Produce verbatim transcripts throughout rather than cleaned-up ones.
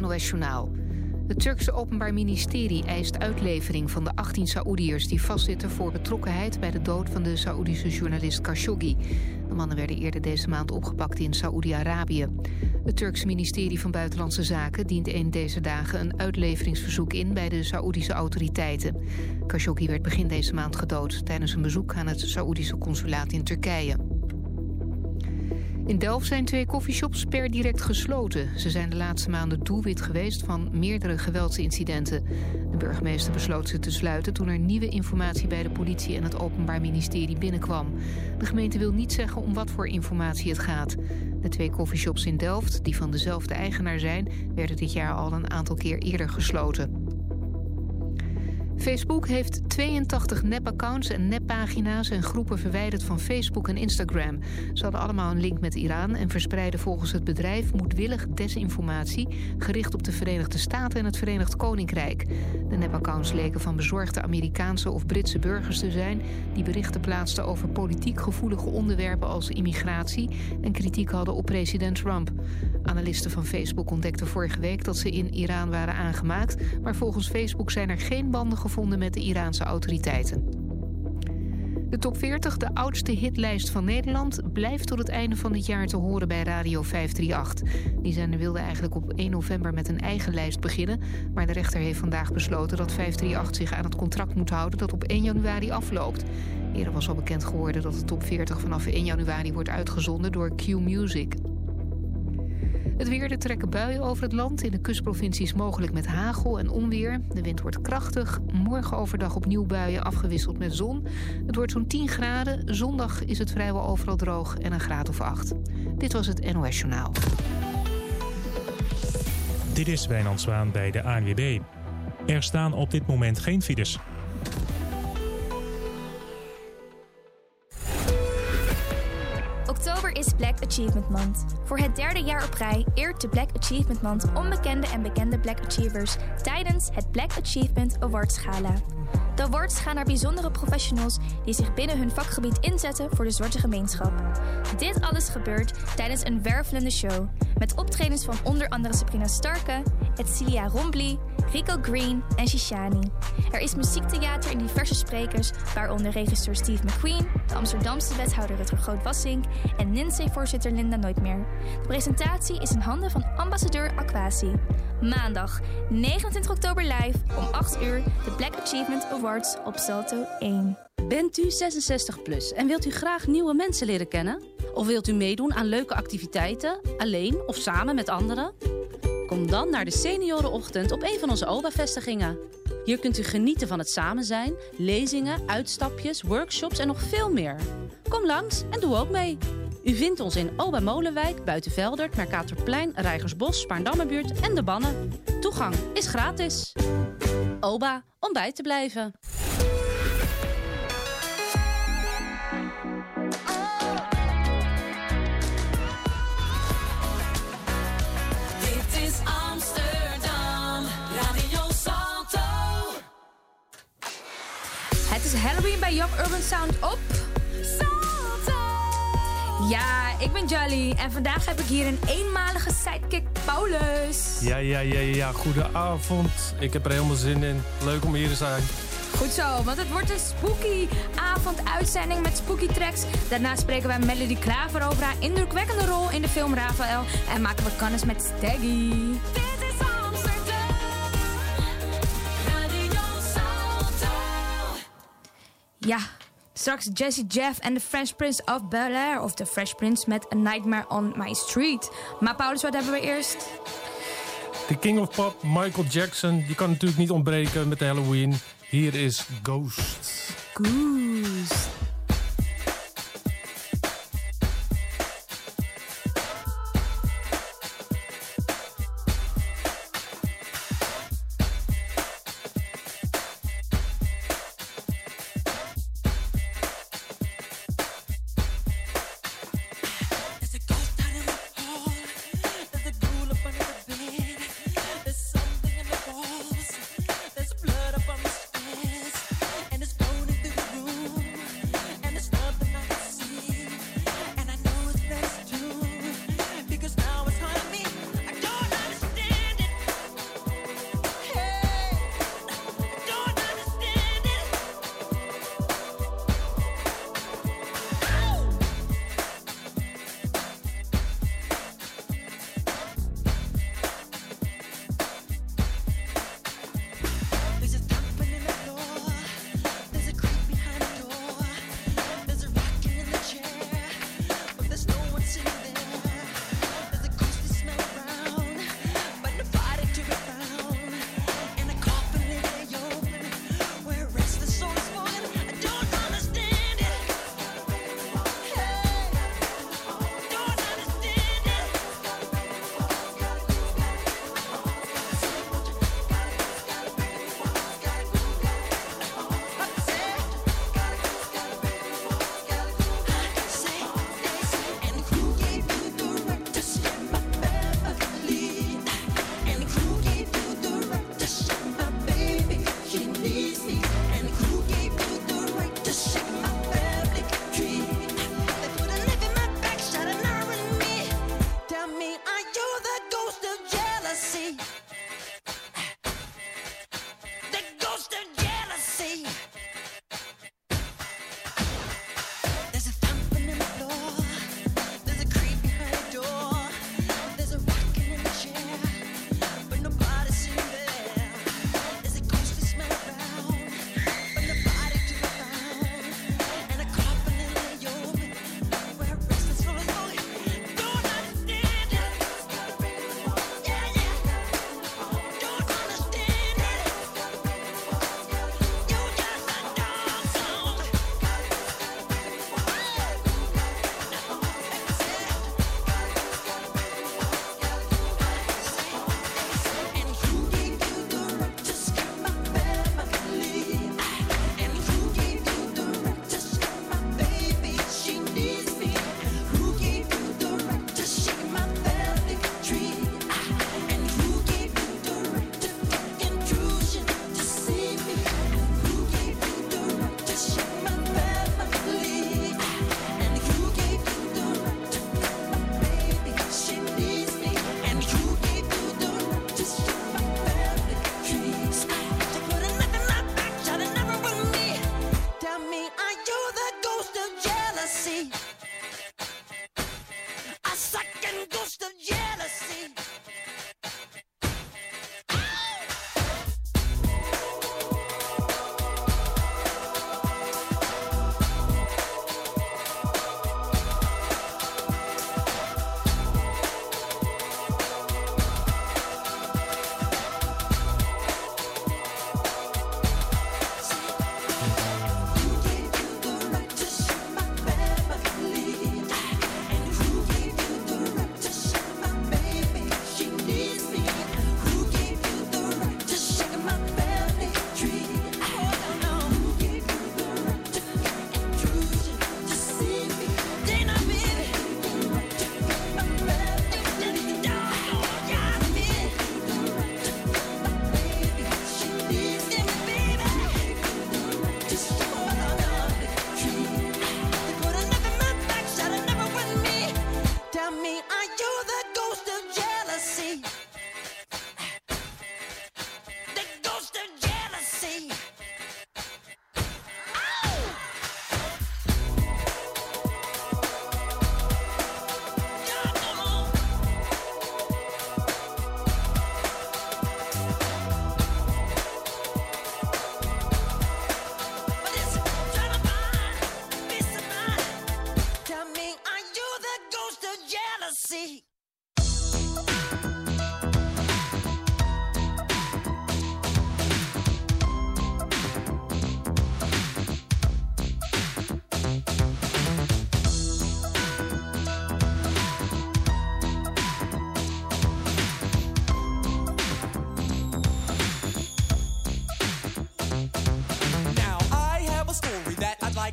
N O S Journaal. Het Turkse Openbaar Ministerie eist uitlevering van de achttien Saoediërs die vastzitten voor betrokkenheid bij de dood van de Saoedische journalist Khashoggi. De mannen werden eerder deze maand opgepakt in Saoedi-Arabië. Het Turkse ministerie van Buitenlandse Zaken dient een deze dagen een uitleveringsverzoek in bij de Saoedische autoriteiten. Khashoggi werd begin deze maand gedood tijdens een bezoek aan het Saoedische consulaat in Turkije. In Delft zijn twee koffieshops per direct gesloten. Ze zijn de laatste maanden doelwit geweest van meerdere geweldsincidenten. De burgemeester besloot ze te sluiten toen er nieuwe informatie bij de politie en het Openbaar Ministerie binnenkwam. De gemeente wil niet zeggen om wat voor informatie het gaat. De twee koffieshops in Delft, die van dezelfde eigenaar zijn, werden dit jaar al een aantal keer eerder gesloten. Facebook heeft tweeëntachtig nepaccounts en neppagina's en groepen verwijderd van Facebook en Instagram. Ze hadden allemaal een link met Iran en verspreiden volgens het bedrijf moedwillig desinformatie gericht op de Verenigde Staten en het Verenigd Koninkrijk. De nepaccounts leken van bezorgde Amerikaanse of Britse burgers te zijn die berichten plaatsten over politiek gevoelige onderwerpen als immigratie en kritiek hadden op president Trump. Analisten van Facebook ontdekten vorige week dat ze in Iran waren aangemaakt, maar volgens Facebook zijn er geen banden gevonden met de Iraanse autoriteiten. De top veertig, de oudste hitlijst van Nederland, blijft tot het einde van dit jaar te horen bij Radio vijfhonderdachtendertig. Die zender wilde eigenlijk op één november met een eigen lijst beginnen, maar de rechter heeft vandaag besloten dat vijfhonderdachtendertig zich aan het contract moet houden dat op één januari afloopt. Eerder was al bekend geworden dat de top veertig vanaf één januari wordt uitgezonden door Q Music. Het weer, er trekken buien over het land. In de kustprovincies mogelijk met hagel en onweer. De wind wordt krachtig. Morgen overdag opnieuw buien afgewisseld met zon. Het wordt zo'n tien graden. Zondag is het vrijwel overal droog en een graad of acht. Dit was het N O S Journaal. Dit is Wijnand Zwaan bij de A N W B. Er staan op dit moment geen files. Oktober is Black Achievement Month. Voor het derde jaar op rij eert de Black Achievement Month onbekende en bekende Black Achievers tijdens het Black Achievement Awards Gala. De awards gaan naar bijzondere professionals die zich binnen hun vakgebied inzetten voor de zwarte gemeenschap. Dit alles gebeurt tijdens een wervelende show met optredens van onder andere Sabrina Starke, Edcilia Rombly, Rico Green en Shishani. Er is muziektheater en diverse sprekers, waaronder regisseur Steve McQueen, de Amsterdamse wethouder Rutger Groot-Wassink en N I N S E-voorzitter Linda Nooitmeer. De presentatie is in handen van ambassadeur Aquasi. Maandag negenentwintig oktober live om acht uur de Black Achievement Awards op Salto één. Bent u zesenzestig plus en wilt u graag nieuwe mensen leren kennen? Of wilt u meedoen aan leuke activiteiten, alleen of samen met anderen? Kom dan naar de seniorenochtend op een van onze O B A-vestigingen. Hier kunt u genieten van het samen zijn, lezingen, uitstapjes, workshops en nog veel meer. Kom langs en doe ook mee. U vindt ons in O B A Molenwijk, Buitenveldert, Mercatorplein, Rijgersbos, Spaarndammerbuurt en De Bannen. Toegang is gratis. O B A, om bij te blijven. Het is Halloween bij Young Urban Sound op Salto. Ja, ik ben Jolly en vandaag heb ik hier een eenmalige sidekick Paulus. Ja, ja, ja, ja, goedenavond. Ik heb er helemaal zin in. Leuk om hier te zijn. Goed zo, want het wordt een spooky avonduitzending met spooky tracks. Daarna spreken wij Melody Klaver over haar indrukwekkende rol in de film Raphaël. En maken we kennis met Staggy. Dit is Amsterdam, Radio Salto. Ja, straks Jazzy Jeff en The Fresh Prince of Bel-Air. Of The Fresh Prince met A Nightmare on My Street. Maar Paulus, wat hebben we eerst? De King of Pop, Michael Jackson. Die kan natuurlijk niet ontbreken met de Halloween. Hier is Ghost. Ghost. There's blood up on the stairs, and it's flowing through the room.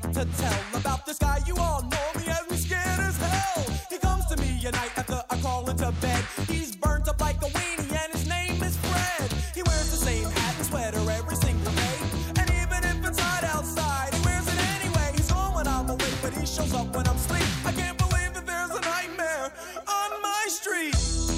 to tell about this guy. You all know me as me scared as hell. He comes to me at night after I crawl into bed. He's burnt up like a weenie and his name is Fred. He wears the same hat and sweater every single day. And even if it's hot outside, he wears it anyway. He's gone when I'm awake, but he shows up when I'm asleep. I can't believe that there's a nightmare on my street.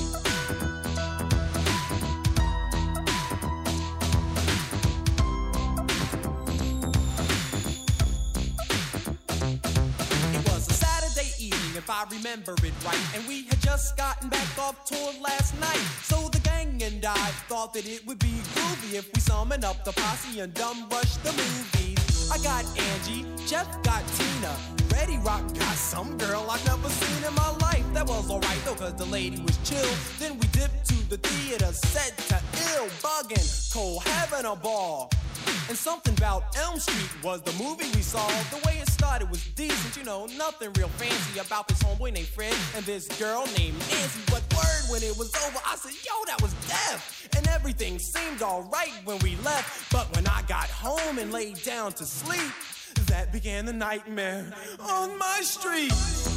If I remember it right, and we had just gotten back off tour last night. So the gang and I thought that it would be groovy if we summon up the posse and dumb rush the movies. I got Angie, Jeff got Tina, Reddy Rock got some girl I've never seen in my life. That was alright though, cause the lady was chill. Then we dipped to the theater, set to ill, bugging, Cole having a ball. And something about Elm Street was the movie we saw. The way it started was decent, you know, nothing real fancy about this homeboy named Fred and this girl named Nancy. But word, when it was over, I said, yo, that was death. And everything seemed alright when we left. But when I got home and laid down to sleep, that began the nightmare on my street.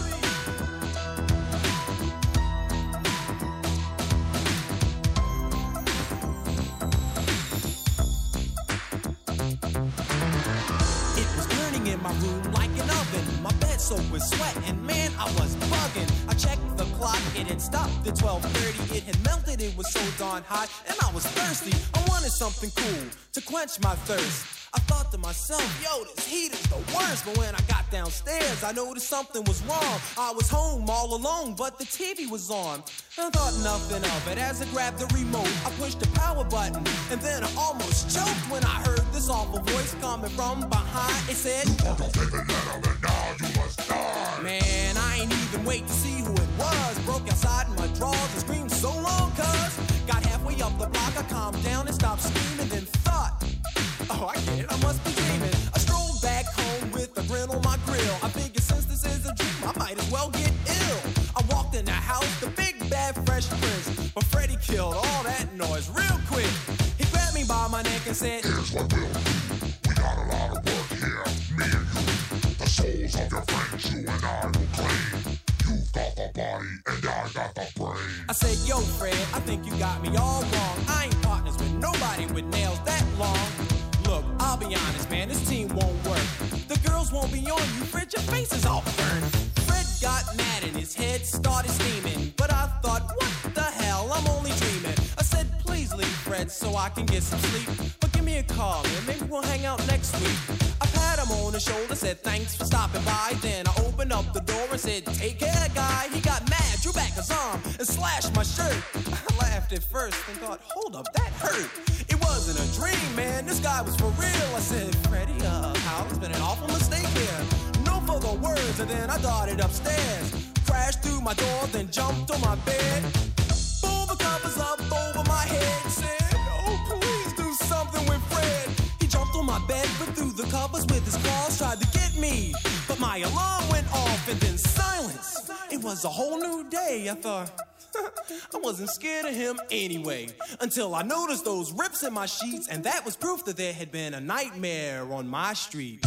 In my room like an oven, my bed soaked with sweat, and man, I was bugging. I checked the clock, it had stopped at twelve thirty. It had melted, it was so darn hot, and I was thirsty. I wanted something cool to quench my thirst. I thought to myself, yo, this heat is the worst. But when I got downstairs, I noticed something was wrong. I was home all alone, but the T V was on. I thought nothing of it as I grabbed the remote. I pushed the power button, and then I almost choked when I heard this awful voice coming from behind. It said, "You got to take the letter, and now you must die." Man, I ain't even wait to see who it was. Broke outside in my drawers and screamed so long, cuz got halfway up the block, I calmed down and stopped screaming, then thought, oh, I get it, I must be dreaming. I strolled back home with a grin on my grill. I figured since this is a dream, I might as well get ill. I walked in the house, the big bad fresh prince, but Freddie killed all that noise real quick. He grabbed me by my neck and said, here's what we'll do. We got a lot of work here, me and you. The souls of your friends, you and I will claim. You've got the body and I got the brain. I said, yo, Fred, I think you got me all wrong. I ain't partners with nobody with nails that long. Look, I'll be honest, man, this team won't work. The girls won't be on you, Fred, your face is all burned. Fred got mad and his head started steaming. But I thought, what the hell, I'm only dreaming. I said, please leave, Fred, so I can get some sleep. But give me a call, and maybe we'll hang out next week. I pat him on the shoulder, said thanks for stopping by. Then I opened up the door and said, take care, guy. He got mad, drew back his arm, and slashed my shirt. I laughed at first and thought, hold up, that hurt. It wasn't a dream, man, this guy was for real. I said, Freddie, uh, Hal, it's been an awful mistake here. No further words, and then I darted upstairs. Crashed through my door, then jumped on my bed. Pulled the covers up over my head. Said, oh, please do something with Fred. He jumped on my bed, but through the covers with his claws, tried to get me. But my alarm went off, and then silence. It was a whole new day. I thought, I wasn't scared of him anyway. Until I noticed those rips in my sheets, and that was proof that there had been a nightmare on my street.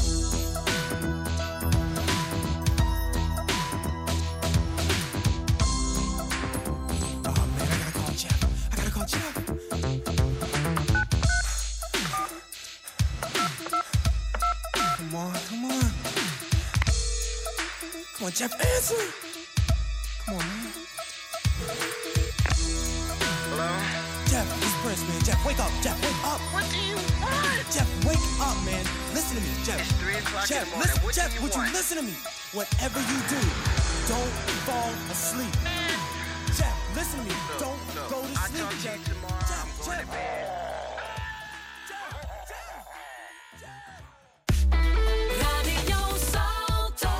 Come on, come on. Come on, Jeff, answer. Come on, man. Hello? Jeff, it's Prince, man. Jeff, wake up. Jeff, wake up. What do you want? Jeff, wake up, man. Listen to me, Jeff. It's three o'clock Jeff, in the morning. listen, What Jeff, do you would want? you listen to me? Whatever you do, don't fall asleep. Jeff, listen to me. No, don't no. go to I'll sleep, talk to Jeff. you tomorrow. Jeff, I'm going Jeff. to bed. Radio Salto.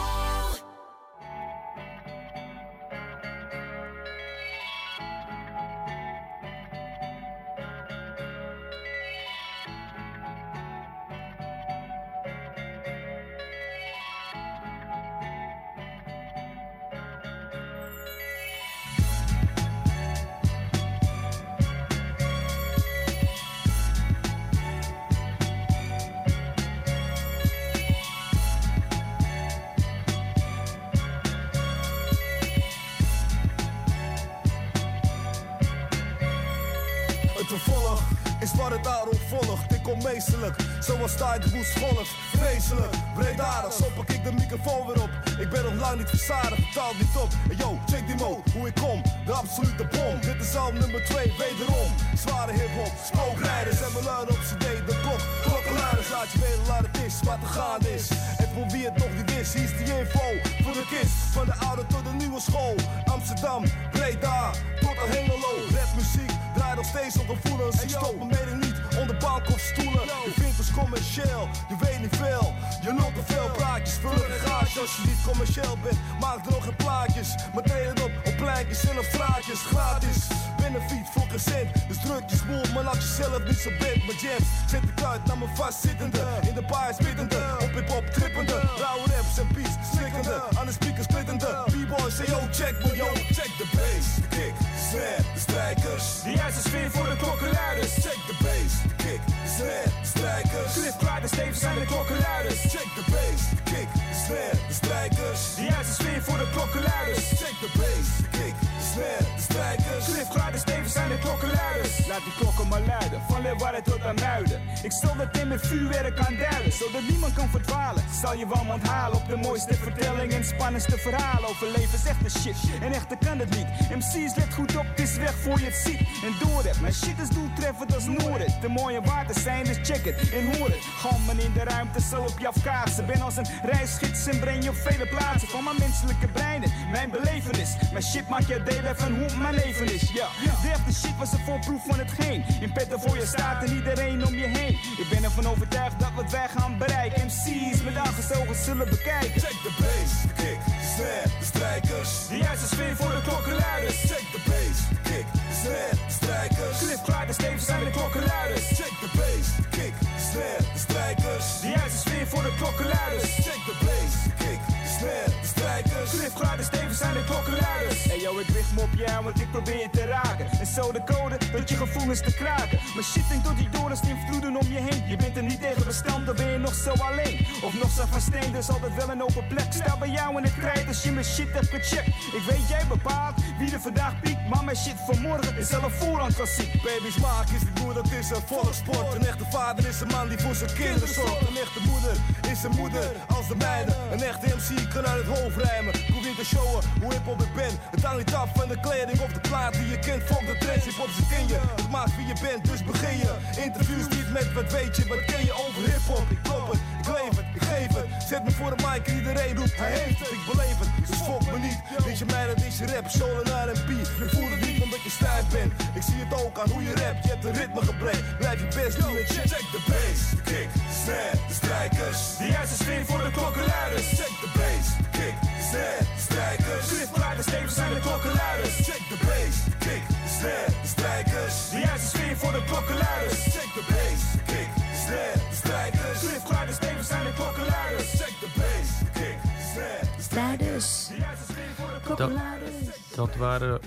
Het vervolg is wat het daarop volgt. Ik kom meestelijk, zoals Tijdwoest volgt. Vreselijk, breedadig, zo pak ik de microfoon weer op. Ik ben nog lang niet verzadigd, vertaal niet op. Hey yo, check die mode, hoe ik kom, de absolute bom. Dit is album nummer twee, wederom. Zware hiphop, spookrijders en we luiden op cd. De klok, klokkenluiders, laat je weten laat het is, wat er gaande is. En voor wie het nog niet is, hier is die info voor de kist. Van de oude tot de nieuwe school. Amsterdam, Breda, tot aan Hengelo. Rapmuziek, draait nog steeds op gevoelens. Ik stop mijn mening niet onder bank of stoelen. Je vindt ons commercieel, je weet niet veel. Je lult te veel praatjes, vul een garage. Als je niet commercieel bent, maak er nog geen plaatjes. Maar deel het op, op pleintjes en op straatjes. Gratis, benefiet voor gezin. Dus druk je smoel, maar laat jezelf niet zo bent. Mijn jams, zet ik uit naar mijn vastzittende. In de baas biddende, op hip-hop trippende. Rauwe raps en beats, slikkende. Aan de speakers splittende. B-boys say yo, check me yo, check the bass. De kick, de snare, de strijkers. De juiste sfeer voor de klokkenluiders. Check the bass, de kick, de snare, de strijkers. Cliff, klaar, de stevig zijn de klokkenluiders. Check the bass, de kick, de snare, de strijkers. De juiste sfeer voor de klokkenluiders. Check the bass, de kick, de snare, de strijkers. Cliff, klaar, de stevig zijn de klokkenluiders. Laat die klokken maar luiden, van Leeuwarden tot aan Muiden. Ik stel dat in met vuurwerk aan duiden, zodat niemand kan verdwalen. Zal je wel onthalen op de mooiste vertelling en spannendste verhalen over levensechte shit. En echter kan het niet. M C's let goed op, het is weg voor je het ziet. En door het, mijn shit is doeltreffend als Noord. De mooie water zijn, dus check het en hoor het. Gammen in de ruimte zal op je afkaatsen. Ben als een reisgids en breng je op vele plaatsen. Van mijn menselijke breinen, mijn belevenis. Mijn shit maakt je delen van hoe mijn leven is. Ja, de echte shit was een voorproef van hetgeen. In petten voor je staat en iedereen om je heen. Ik ben ervan overtuigd dat wat wij gaan bereiken. M C's met aangezogen zullen bekijken. Check the bass, de kick, de snare, de strijkers. De juiste sfeer voor de klokkenluiders. Check the bass, de kick, de snare, de strijkers. Cliff, klaar, de stevig zijn de klokkenluiders. Check the bass, de kick, de snare, de strijkers. De juiste sfeer voor de klokkenluiders. Check the bass, de kick, de snare, de strijkers. Cliff, klaar, de stevig zijn de klokkenluiders. Hey yo, ik richt me op jou, want ik probeer je te raken. En zo de code, tot je gevoelens te kraken. Maar shit denkt tot die dorens in vloeden om je heen. Je bent er niet tegen bestand, dan ben je nog zo alleen. Of nog zo van steen, dus altijd wel een open plek. Sta bij jou in het krijt als je mijn shit hebt gecheckt. Ik weet jij bepaalt wie er vandaag piekt. Maar mijn shit vanmorgen is al een voorhand klassiek. Baby's maak is niet moeder, dat is een volkssport. Een echte vader is een man die voor zijn kinderen zorgt. Een echte moeder is een moeder als de mijne. Een echte M C kan uit het hoofd rijmen. Probeer te showen hoe hip-hop ik ben. Het hangt niet af van de kleding of de plaat die je kent. Volg de trends, hip-hop zit in je. Het maakt wie je bent, dus begin je. Interviews niet met wat weet je, wat ken je over hip-hop. Ik klop het, ik leef het, ik geef het. Zet me voor de mic en iedereen roept, hij heeft het. Ik beleef het, dus fok me niet. Weet je mij, dat is je rap, soul en R en B. Je voelt het niet omdat je stijf bent. Ik zie het ook aan hoe je rapt, je hebt een ritme gebrek. Blijf je best doen en check, check de bass, de kick, de snare, de strijkers. De juiste sfeer voor de klokkenluiders. Check de bass, de kick, de snare, de strijkers. Cliff, klaar, de stevig zijn de klokkenluiders. Check de bass, de kick, de snare, de strijkers. De juiste sfeer voor de klokkenluiders. Check de bass, de kick, de snare, de strijkers. Cliff, klaar, de stevig zijn de klokkenluiders. Check de bass, de kick, de snare, de strijkers. De juiste sfeer voor de klokkenluiders. Dat waren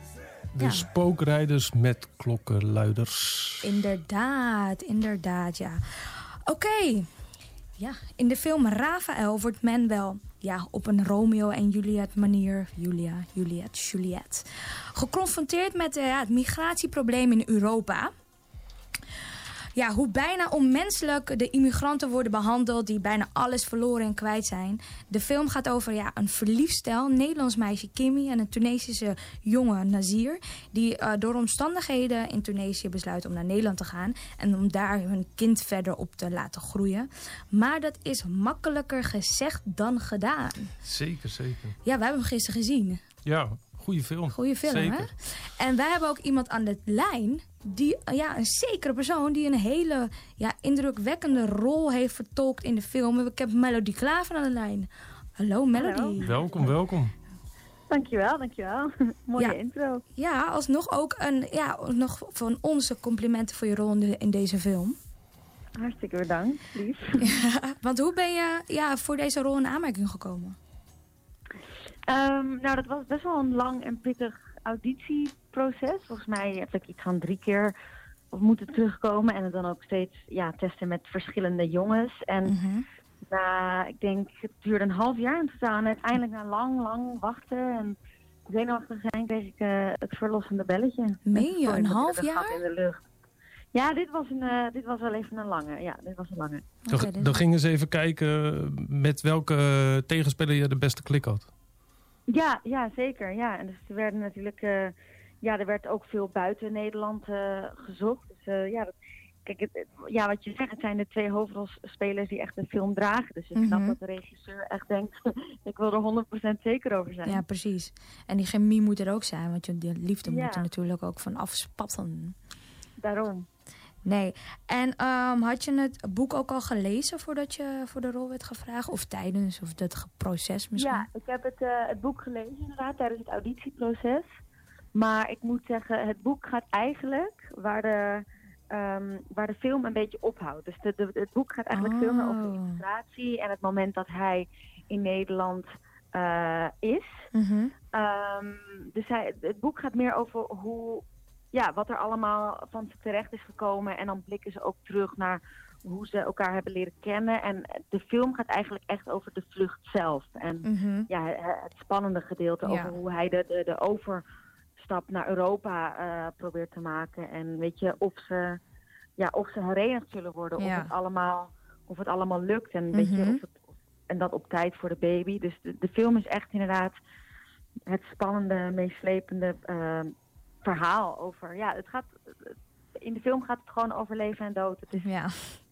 de Ja. spookrijders met klokkenluiders. Inderdaad, inderdaad, ja. Oké. Ja, in de film Raphaël wordt men wel ja, op een Romeo en Juliet manier, Julia, Juliet, Juliet, geconfronteerd met uh, ja, het migratieprobleem in Europa. Ja, hoe bijna onmenselijk de immigranten worden behandeld die bijna alles verloren en kwijt zijn. De film gaat over ja, een verliefd stel, een Nederlands meisje Kimmy en een Tunesische jongen Nazir, die uh, door omstandigheden in Tunesië besluiten om naar Nederland te gaan en om daar hun kind verder op te laten groeien. Maar dat is makkelijker gezegd dan gedaan. Zeker, zeker. Ja, wij hebben hem gisteren gezien. Ja, goede film. Goeie film, zeker. hè? En wij hebben ook iemand aan de lijn, die, ja, een zekere persoon die een hele ja, indrukwekkende rol heeft vertolkt in de film. Ik heb Melody Klaver aan de lijn. Hallo Melody. Hallo. Welkom, welkom. Dankjewel, dankjewel. Mooie Ja. intro. Ja, alsnog ook een, ja, nog van onze complimenten voor je rol in, de- in deze film. Hartstikke bedankt, lief. Ja, want hoe ben je ja, voor deze rol in aanmerking gekomen? Ehm, nou, dat was best wel een lang en pittig auditieproces. Volgens mij heb ik iets van drie keer op moeten terugkomen. En het dan ook steeds ja, testen met verschillende jongens. En Mhm. na, ik denk, het duurde een half jaar in totaal. En uiteindelijk na lang, lang wachten en zenuwachtig zijn, kreeg ik uh, het verlossende belletje. Meen je, een half de gat jaar? in de lucht. Ja, dit was, een, uh, dit was wel even een lange. Ja, dit was een lange. Dan, Oké, dus- dan gingen ze even kijken met welke tegenspeler je de beste klik had. Ja, ja, zeker. Ja. En dus er werden natuurlijk, uh, ja, er werd ook veel buiten Nederland uh, gezocht. Dus uh, ja, dat, kijk, het, het- ja, wat je zegt, het zijn de twee hoofdrolspelers die echt de film dragen. Dus ik snap Mhm. dat de regisseur echt denkt, ik wil er honderd procent zeker over zijn. Ja, precies. En die chemie moet er ook zijn, want je- die liefde Ja. moet er natuurlijk ook van afspatten. Daarom. Nee. En ehm, had je het boek ook al gelezen voordat je voor de rol werd gevraagd? Of tijdens, of dat ge- proces misschien? Ja, ik heb het, uh, het boek gelezen inderdaad tijdens het auditieproces. Maar ik moet zeggen, het boek gaat eigenlijk waar de, um, waar de film een beetje ophoudt. Dus de, de, het boek gaat eigenlijk veel meer over de Oh. illustratie en het moment dat hij in Nederland uh, is. Mhm. Um, dus hij, het boek gaat meer over hoe, ja, wat er allemaal van ze terecht is gekomen. En dan blikken ze ook terug naar hoe ze elkaar hebben leren kennen. En de film gaat eigenlijk echt over de vlucht zelf. En Mhm. ja, het, het spannende gedeelte Ja. over hoe hij de, de, de overstap naar Europa uh, probeert te maken. En weet je, of ze, ja, of ze herenigd zullen worden. Ja. Of, het allemaal, of het allemaal lukt. En, weet je, Mhm. of het, en dat op tijd voor de baby. Dus de, de film is echt inderdaad het spannende, meeslepende uh, verhaal over... Ja, het gaat, in de film gaat het gewoon over leven en dood. Het is, Ja.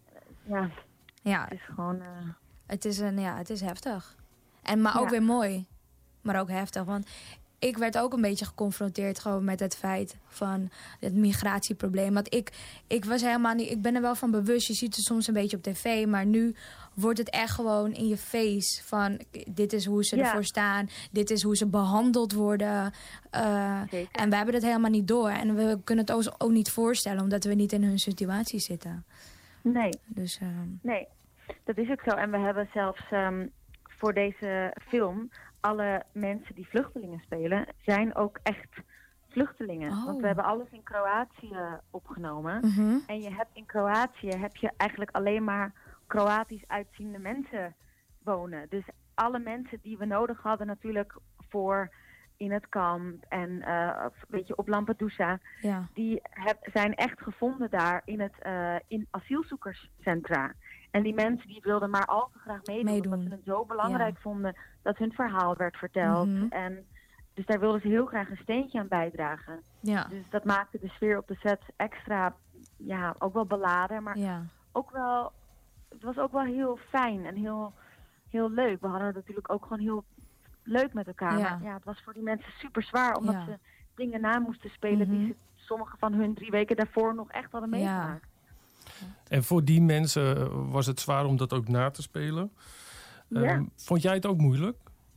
ja, Ja, het is gewoon... Uh, het is, een, ja, het is heftig. En, maar ook Ja. weer mooi. Maar ook heftig. Want ik werd ook een beetje geconfronteerd gewoon met het feit van het migratieprobleem. Want ik, ik was helemaal niet... Ik ben er wel van bewust. Je ziet het soms een beetje op tv. Maar nu wordt het echt gewoon in je face. Van dit is hoe ze Ja. ervoor staan. Dit is hoe ze behandeld worden. Uh, Zeker. en we hebben het helemaal niet door. En we kunnen het ons ook niet voorstellen. Omdat we niet in hun situatie zitten. nee. Dus uh, Nee, dat is ook zo. En we hebben zelfs um, voor deze film... alle mensen die vluchtelingen spelen... zijn ook echt vluchtelingen. Oh. Want we hebben alles in Kroatië opgenomen. mhm. En je hebt in Kroatië... heb je eigenlijk alleen maar Kroatisch uitziende mensen wonen. Dus alle mensen die we nodig hadden natuurlijk... voor in het kamp en uh, weet je, op Lampedusa... Ja. die heb, zijn echt gevonden daar in het uh, in asielzoekerscentra. En die mensen die wilden maar al te graag meedoen, Meedoen. omdat ze het zo belangrijk Ja. vonden dat hun verhaal werd verteld. Mhm. En dus daar wilden ze heel graag een steentje aan bijdragen. Ja. Dus dat maakte de sfeer op de set extra, ja, ook wel beladen, maar Ja. ook wel, het was ook wel heel fijn en heel, heel leuk. We hadden het natuurlijk ook gewoon heel leuk met elkaar. Ja. Maar ja, het was voor die mensen super zwaar, omdat Ja. ze dingen na moesten spelen Mhm. die ze, sommige van hun drie weken daarvoor nog echt hadden Ja. meegemaakt. En voor die mensen was het zwaar om dat ook na te spelen. Ja. Um, vond jij het ook moeilijk?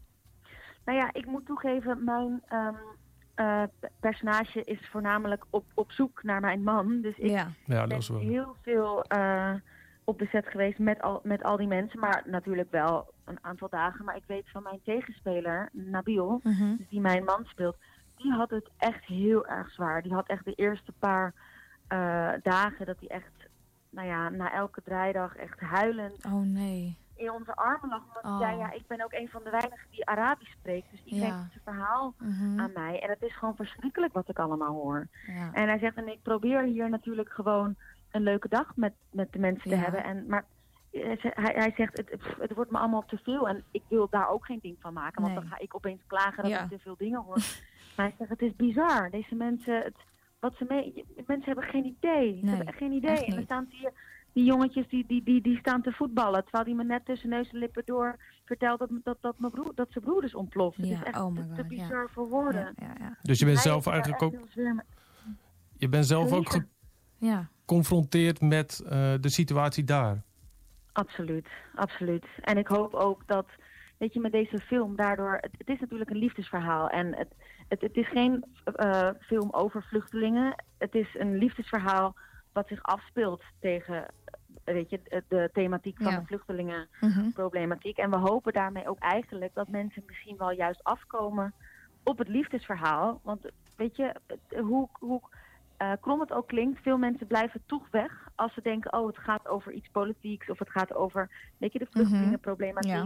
Nou ja, ik moet toegeven, mijn um, uh, personage is voornamelijk op, op zoek naar mijn man. Dus ik Ja. Ja, dat ben is wel. heel veel uh, op de set geweest met al, met al die mensen. Maar natuurlijk wel een aantal dagen. Maar ik weet van mijn tegenspeler, Nabil, Mhm. dus die mijn man speelt, die had het echt heel erg zwaar. Die had echt de eerste paar uh, dagen dat hij echt, nou ja, na elke draaidag echt huilend Oh nee. in onze armen lag. Omdat Oh. hij zei, ja, ik ben ook een van de weinigen die Arabisch spreekt. Dus iedereen Ja. heeft zijn verhaal Mhm. aan mij. En het is gewoon verschrikkelijk wat ik allemaal hoor. Ja. En hij zegt, en ik probeer hier natuurlijk gewoon een leuke dag met, met de mensen te Ja. hebben. En, maar hij, hij zegt, het, het, het wordt me allemaal te veel. En ik wil daar ook geen ding van maken. Want Nee. dan ga ik opeens klagen dat Ja. ik te veel dingen hoor. Maar hij zegt, het is bizar. Deze mensen, het, wat ze mee, mensen hebben geen idee. Ze Nee, hebben echt geen idee. echt En dan niet. staan hier die jongetjes die, die, die, die staan te voetballen. Terwijl die me net tussen neus en lippen door vertelt dat, dat, dat, mijn broer, dat zijn broeders ontploft. Het Ja, is echt oh my te, te God, ja. bizar voor woorden. Ja, ja, ja. Dus je bent Hij zelf is er eigenlijk echt ook, heel zwaar mee. je bent zelf ook Zeker. Ja. geconfronteerd met uh, de situatie daar. Absoluut, absoluut. En ik hoop ook dat, weet je, met deze film daardoor... Het, het is natuurlijk een liefdesverhaal. En het, het, het is geen uh, film over vluchtelingen. Het is een liefdesverhaal wat zich afspeelt tegen, weet je, de thematiek van Ja. de vluchtelingen. Mhm. Problematiek. En we hopen daarmee ook eigenlijk dat mensen misschien wel juist afkomen op het liefdesverhaal. Want weet je, hoe, hoe uh, krom het ook klinkt, veel mensen blijven toch weg als ze denken, oh, het gaat over iets politieks of het gaat over, weet je, de vluchtelingenproblematiek. Ja.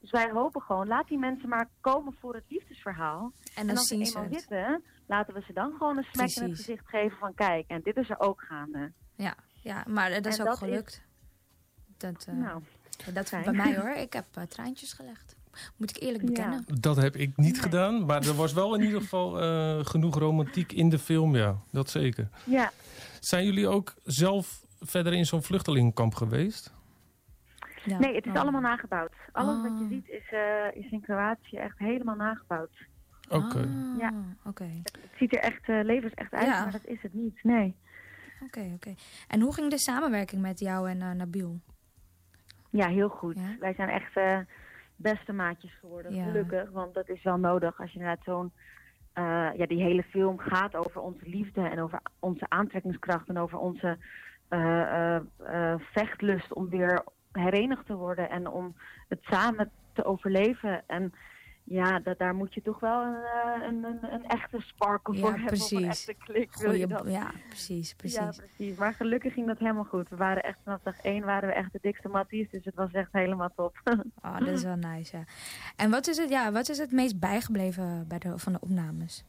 Dus wij hopen gewoon, laat die mensen maar komen voor het liefdesverhaal. En dan als ze zien ze eenmaal het. zitten, laten we ze dan gewoon een smack in het Precies. gezicht geven van kijk, en dit is er ook gaande. Ja, ja maar dat is En ook dat gelukt. Dat, uh, Nou, dat fijn. bij mij hoor. Ik heb uh, traantjes gelegd. Moet ik eerlijk Ja. bekennen. Dat heb ik niet Nee. gedaan. Maar er was wel in ieder geval eh, genoeg romantiek in de film. Ja, dat zeker. Ja. Zijn jullie ook zelf verder in zo'n vluchtelingenkamp geweest? Ja. Nee, het is Oh. allemaal nagebouwd. Alles wat je Oh. ziet is, uh, is in Kroatië echt helemaal nagebouwd. Oké. Ah, Ja. Oké, Het ziet er echt uh, levensecht uit, Ja. maar dat is het niet. Nee. oké, oké. En hoe ging de samenwerking met jou en uh, Nabil? Ja, heel goed. Ja? Wij zijn echt uh, beste maatjes geworden, Ja. gelukkig. Want dat is wel nodig als je inderdaad zo'n... Uh, ja, die hele film gaat over onze liefde en over onze aantrekkingskracht en over onze uh, uh, uh, vechtlust om weer herenigd te worden en om het samen te overleven. En ja, dat, daar moet je toch wel een, uh, een, een, een echte sparkle Ja, voor hebben, of een precies. echte klik. Wil je Goeie, dat? ja, precies, precies. Ja, precies. Maar gelukkig ging dat helemaal goed. We waren echt vanaf dag één waren we echt de dikste matties, dus het was echt helemaal top. Oh, dat is wel nice, ja. En wat is het, ja, wat is het meest bijgebleven bij de, van de opnames?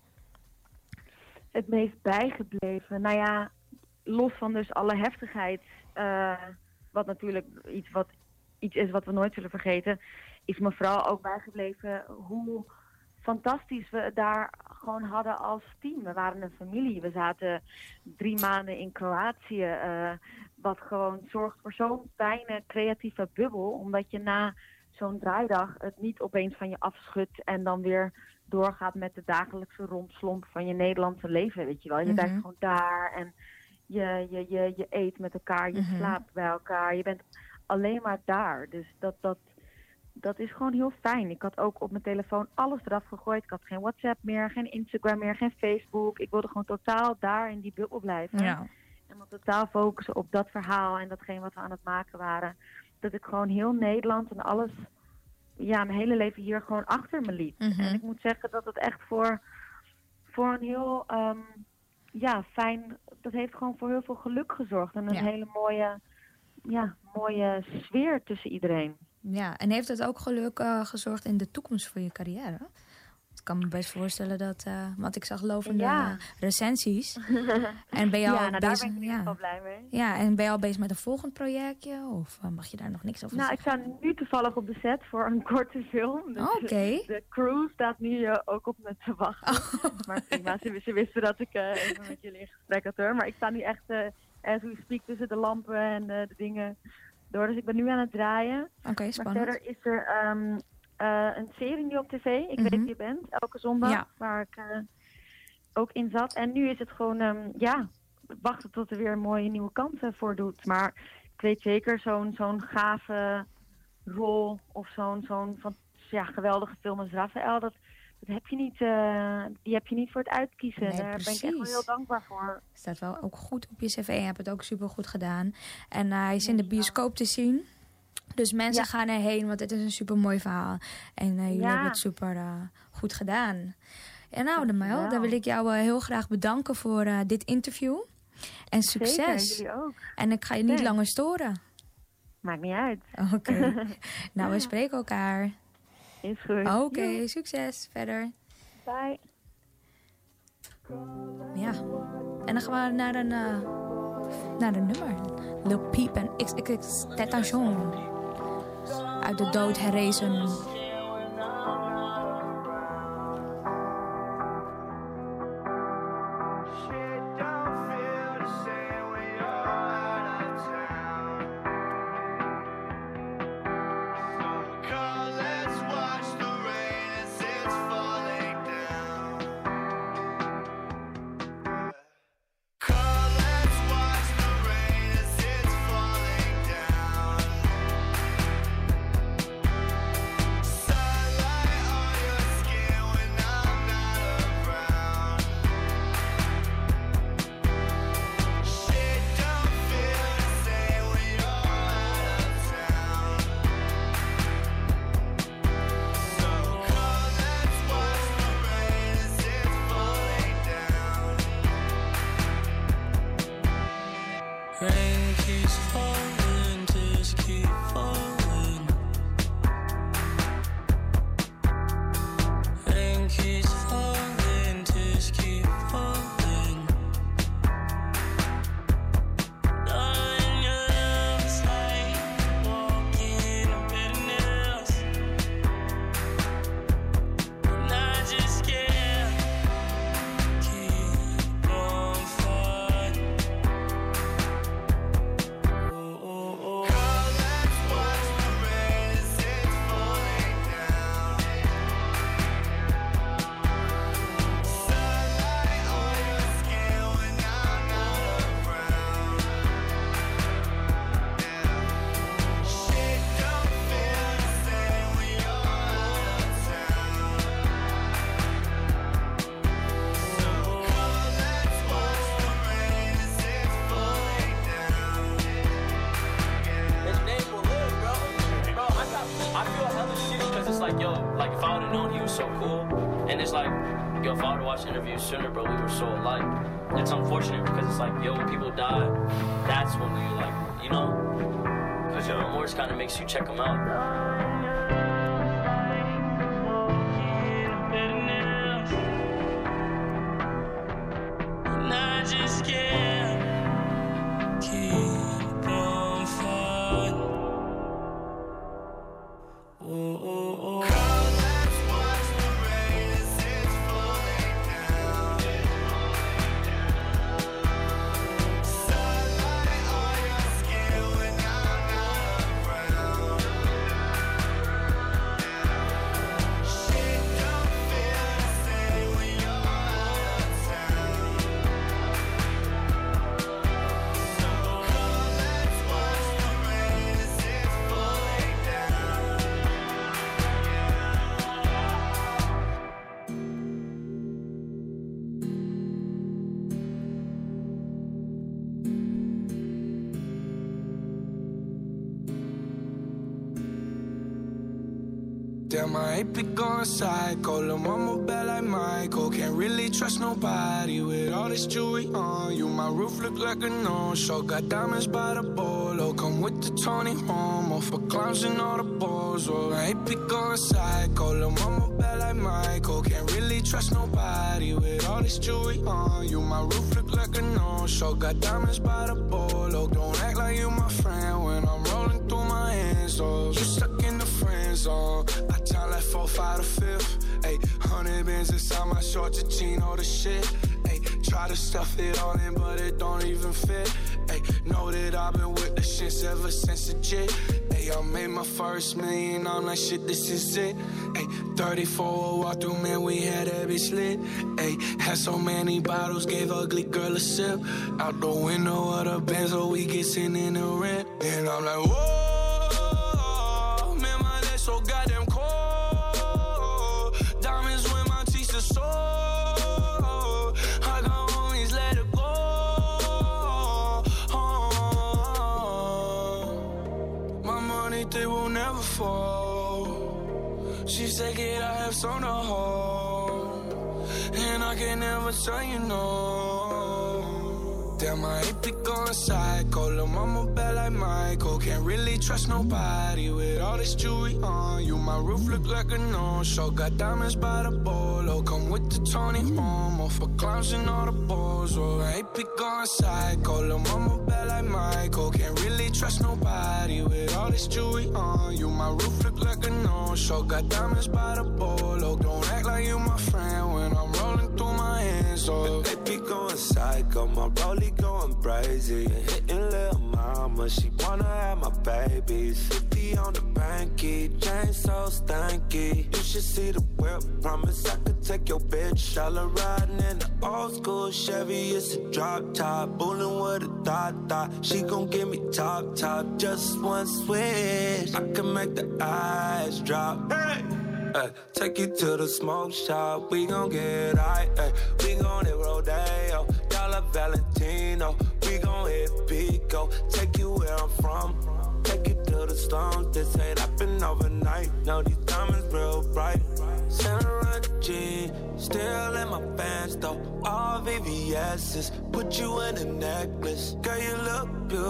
Het meest bijgebleven, nou ja, los van dus alle heftigheid, uh, wat natuurlijk iets, wat, iets is wat we nooit zullen vergeten, is me vooral ook bijgebleven hoe fantastisch we het daar gewoon hadden als team. We waren een familie. We zaten drie maanden in Kroatië, uh, wat gewoon zorgt voor zo'n fijne creatieve bubbel, omdat je na zo'n draaidag het niet opeens van je afschudt en dan weer doorgaat met de dagelijkse rompslomp van je Nederlandse leven, weet je wel. Je Mhm. blijft gewoon daar en je, je, je, je eet met elkaar, je Mhm. slaapt bij elkaar. Je bent alleen maar daar. Dus dat, dat, dat is gewoon heel fijn. Ik had ook op mijn telefoon alles eraf gegooid. Ik had geen WhatsApp meer, geen Instagram meer, geen Facebook. Ik wilde gewoon totaal daar in die bubbel blijven. Ja. En me totaal focussen op dat verhaal en datgene wat we aan het maken waren. Dat ik gewoon heel Nederland en alles, ja, mijn hele leven hier gewoon achter me liet. Mhm. En ik moet zeggen dat het echt voor, voor een heel, um, ja, fijn, dat heeft gewoon voor heel veel geluk gezorgd. En een Ja. hele mooie, ja, mooie sfeer tussen iedereen. Ja, en heeft het ook geluk uh, gezorgd in de toekomst voor je carrière? Ik kan me best voorstellen dat, uh, want ik zag lovende Ja. uh, recensies. En ben je al ja, nou, daar bezig, ben ik in ieder ja. geval blij mee. Ja, en ben je al bezig met een volgend projectje? Of uh, mag je daar nog niks over Nou, ik zeggen? sta nu toevallig op de set voor een korte film. Dus Oké. de crew staat nu uh, ook op me te wachten. Oh. Maar prima, ze, ze wisten dat ik uh, even met jullie in gesprek had hoor. Maar ik sta nu echt, uh, as we speak, tussen de lampen en uh, de dingen door. Dus ik ben nu aan het draaien. Oké, okay, Maar spannend. verder is er um, uh, een serie nu op tv. Ik Mhm. weet wie je bent, elke zondag, Ja. waar ik uh, ook in zat. En nu is het gewoon, um, ja, wachten tot er weer een mooie nieuwe kant uh, voor doet. Maar ik weet zeker, zo'n zo'n gave rol of zo'n zo'n van, ja, geweldige film als Raphaël, dat, dat heb je niet, uh, die heb je niet voor het uitkiezen. Nee, Daar ben ik echt wel precies. heel dankbaar voor. Staat wel ook goed op je cv. Je hebt het ook super goed gedaan. En uh, hij is in de bioscoop te zien. Dus mensen Ja. gaan erheen, want het is een super mooi verhaal. En uh, jullie Ja. hebben het super uh, goed gedaan. En nou, Demel, Dankjewel. dan wil ik jou uh, heel graag bedanken voor uh, dit interview. En succes. Zeker, jullie ook. En ik ga je niet Thanks. langer storen. Maakt niet uit. Oké. Nou, we spreken elkaar. Is goed. Oké, Joe. succes verder. Bye. Ja. En dan gaan we naar een, uh, naar een nummer. Lil Peep en X X X Tentation. Uit de dood herrezen. Rain keeps falling, tears keep falling. have known he was so cool. And it's like, yo, if I would have watched interviews sooner, bro, we were so alike. It's unfortunate because it's like, yo, when people die, that's when we like, you know? Because your remorse kind of makes you check them out. And I just can't keep on fighting. Oh, oh, oh. Damn, I ain't be going psycho. Lil' mama bad like Michael. Can't really trust nobody with all this jewelry on you. My roof look like a no-show. Got diamonds by the bolo. Come with the Tony Romo for clowns and all the balls. Oh, I ain't be going psycho. Lil' mama bad like Michael. Can't really trust nobody with all this jewelry on you. My roof look like a no-show. Got diamonds by the bolo. Don't act like you my friend when I'm rolling through my hands. Oh, you stuck in the friend zone. I time like four, five to fifth. Ayy, hundred bins inside my shorts, your jean, all the shit. Ayy, try to stuff it all in, but it don't even fit. Ayy, know that I've been with the shits ever since the jit. Ayy, I made my first million, I'm like, shit, this is it. Ayy, thirty-four walk through, man, we had that bitch lit. Ayy, had so many bottles, gave ugly girl a sip. Out the window of the Benz, so we get sitting in the rent. And I'm like, whoa, man, my neck so goddamn cold. Diamonds when my teeth are sore. I got homies, let it go. Oh, my money, they will never fall. She said, kid, I have some to hold. And I can never tell you no. Damn, I ain't be going psycho. Lil' mama bad like Michael. Can't really trust nobody with all this jewelry on you. My roof look like a no-show. Got diamonds by the bolo. Come with the Tony Romo for clowns and all the balls. Oh, I ain't be going psycho. Lil' mama bad like Michael. Can't really trust nobody with all this jewelry on you. My roof look like a no-show. Got diamonds by the bolo. Don't act like you my friend when I'm rolling through my hands. Oh, they be going psycho. My rollie going crazy. Hitting lil' mama, she wanna have my babies. Fifty on the banky, chain so stanky. You should see the whip, promise I could take your bitch. All her riding in the old school Chevy, it's a drop top. Bullin' with a dot dot, she gon' give me top top. Just one switch, I can make the eyes drop. Hey! Ay, take you to the smoke shop, we gon' get high. Ay, we gon' hit Rodeo, Dollar Valentino. We gon' hit Pico, take you where I'm from. Take you to the slums, this ain't happen overnight. Now these diamonds real bright. Santa G, still in my pants though. All V V S's, put you in a necklace. Girl, you look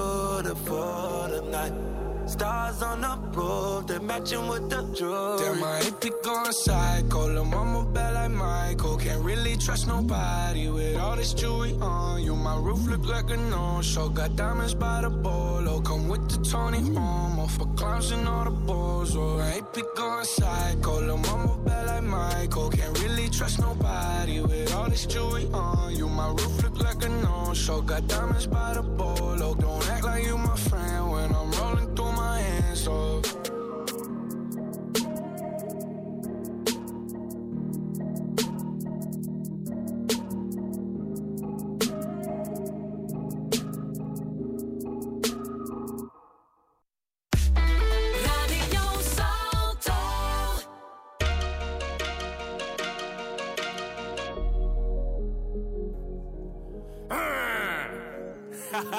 beautiful tonight. Stars on the roof, they matching with the jewelry. Damn, I ain't be going psycho. Lil' mama bad like Michael. Can't really trust nobody with all this jewelry on you. My roof look like a no-show. Got diamonds by the bolo. Come with the Tony Romo for clowns and all the balls. Oh, I ain't be going psycho. Lil' mama bad like Michael. Can't really trust nobody with all this jewelry on you. My roof look like a no-show. Got diamonds by the bolo. Don't act like you my friend when I'm rolling through my hands. Oh,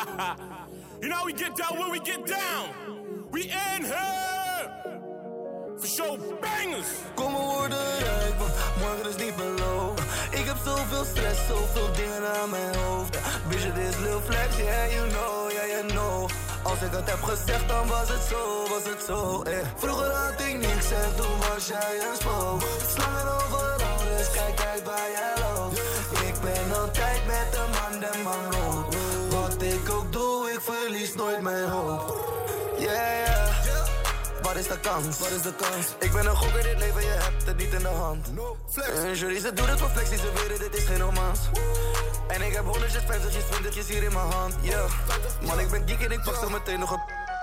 you know we get down when we get down. We in here. For show bangers. Kom we worden rijk, want morgen is niet beloofd. Ik heb zoveel stress, zoveel dingen aan mijn hoofd. Bitch, het is Lil Flex, yeah you know, yeah you know. Als ik het heb gezegd, dan was het zo, was het zo, eh. Vroeger had ik niks en toen was jij een spook. Slangen overal, dus kijk uit waar jij loopt. Ik ben altijd met de man, de man rond. Wat ik ook doe, ik verlies nooit mijn hoop. Yeah, yeah. Wat is de kans? Wat is de kans? Ik ben een gokker, dit leven, je hebt het niet in de hand. No flex. En jury, ze doen het voor flexie, ze weten dit is geen romans. En ik heb honderdjes, vijftigjes, twintigjes hier in mijn hand, yeah. Man, ik ben geek en ik pak zo meteen nog een...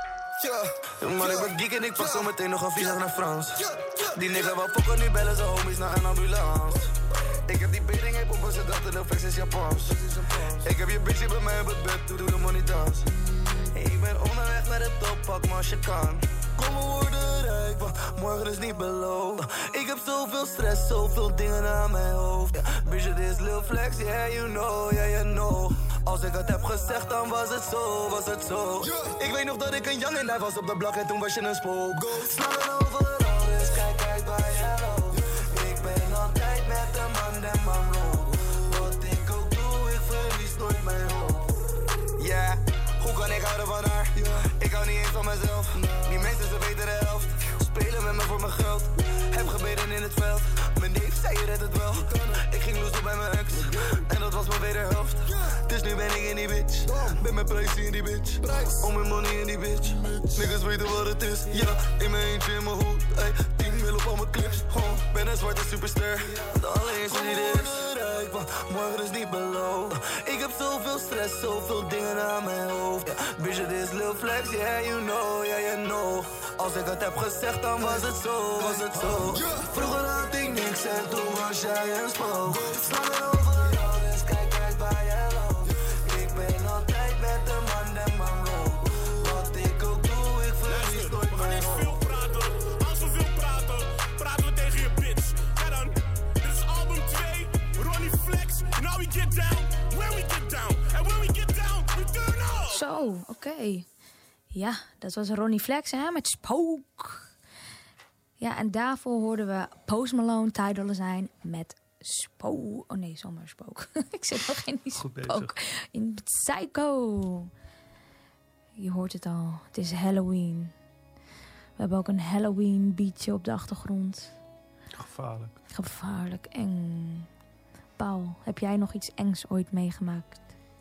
Yeah. Man, ik ben geek en ik pak zo meteen nog een visa naar Frans. Die nigga wou fokken, nu bellen ze homies naar een ambulance. Ik heb die beding, ik op ze dachten, de flex is Japans. Ik heb je bitch bij mij op het bed, doe de money dans. Ik ben onderweg naar de top, pak maar als je kan. Kom we worden rijk, want morgen is niet beloofd. Ik heb zoveel stress, zoveel dingen aan mijn hoofd. Yeah. Bitch, het is Lil Flex, yeah you know, yeah you know. Als ik het heb gezegd, dan was het zo, was het zo. Yeah. Ik weet nog dat ik een young en hij was op de blok en toen was je een spook. Slangen overal, dus kijk uit waar je loopt. Ik ben altijd met de man, de man rond. Wat ik ook doe, ik verlies nooit mijn hoop. Yeah. Hoe kan ik houden van haar? Yeah. Ik hou niet eens van mezelf. Nee. Die mensen, ze weten de helft. Spelen met me voor mijn geld. Heb gebeden in het veld. Mijn neef zei je redt het wel. Ik ging loezen bij mijn ex. En dat was mijn wederhelft. Dus nu ben ik in die bitch. Ben mijn prijs in die bitch. Om mijn money in die bitch. Niggas weten wat het is. Ja, in mijn eentje in mijn hoed. Ey, tien mil op al mijn clips. Ben een zwarte superster. De allereerste die dit is. Want morgen is niet beloofd. Ik heb zoveel stress, zoveel dingen aan mijn hoofd. Yeah. Bitch, het is Lil Flex, yeah you know, yeah you know. Als ik het heb gezegd, dan was het zo, was het zo. Vroeger had ik niks en toen was jij een spook. Slangen overal, dus kijk uit waar jij loopt. Ik ben altijd met de man, de man rond. Wat ik ook doe, ik verlies nooit mijn hoop. Veel praten, als we veel praten, praten we tegen je bitch. Ja dan, dit is album twee, Ronnie Flex. Now we get down, when we get down. And when we get down, we turn up. Zo, oké. Okay. Ja, dat was Ronnie Flex hè, met Spook. Ja, en daarvoor hoorden we Post Malone, Ty Dolla Sign met Spook. Oh nee, zomaar Spook. Ik zit nog in die Spook. In Psycho. Je hoort het al, het is Halloween. We hebben ook een Halloween beatje op de achtergrond. Gevaarlijk. Gevaarlijk, eng. Paul, heb jij nog iets engs ooit meegemaakt?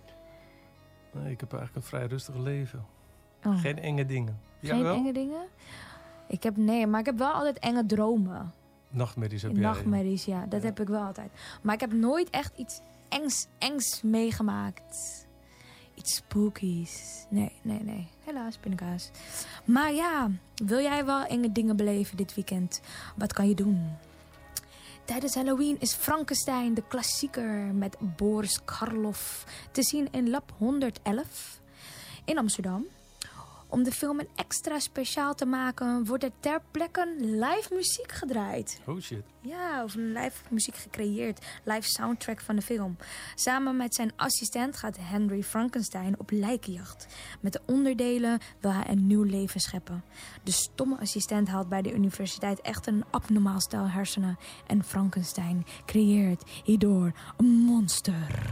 Nee, ik heb eigenlijk een vrij rustig leven. Oh. Geen enge dingen. Geen Jawel? enge dingen? Ik heb, nee, maar ik heb wel altijd enge dromen. Nachtmerries heb jij. Nachtmerries, ja. Dat ja. heb ik wel altijd. Maar ik heb nooit echt iets engs, engs meegemaakt. Iets spookies. Nee, nee, nee. Helaas, pindakaas. Maar ja, wil jij wel enge dingen beleven dit weekend? Wat kan je doen? Tijdens Halloween is Frankenstein, de klassieker met Boris Karloff, te zien in Lab honderdelf in Amsterdam. Om de film een extra speciaal te maken, wordt er ter plekke live muziek gedraaid. Oh shit. Ja, of live muziek gecreëerd. Live soundtrack van de film. Samen met zijn assistent gaat Henry Frankenstein op lijkenjacht. Met de onderdelen wil hij een nieuw leven scheppen. De stomme assistent haalt bij de universiteit echt een abnormaal stel hersenen. En Frankenstein creëert hierdoor een monster.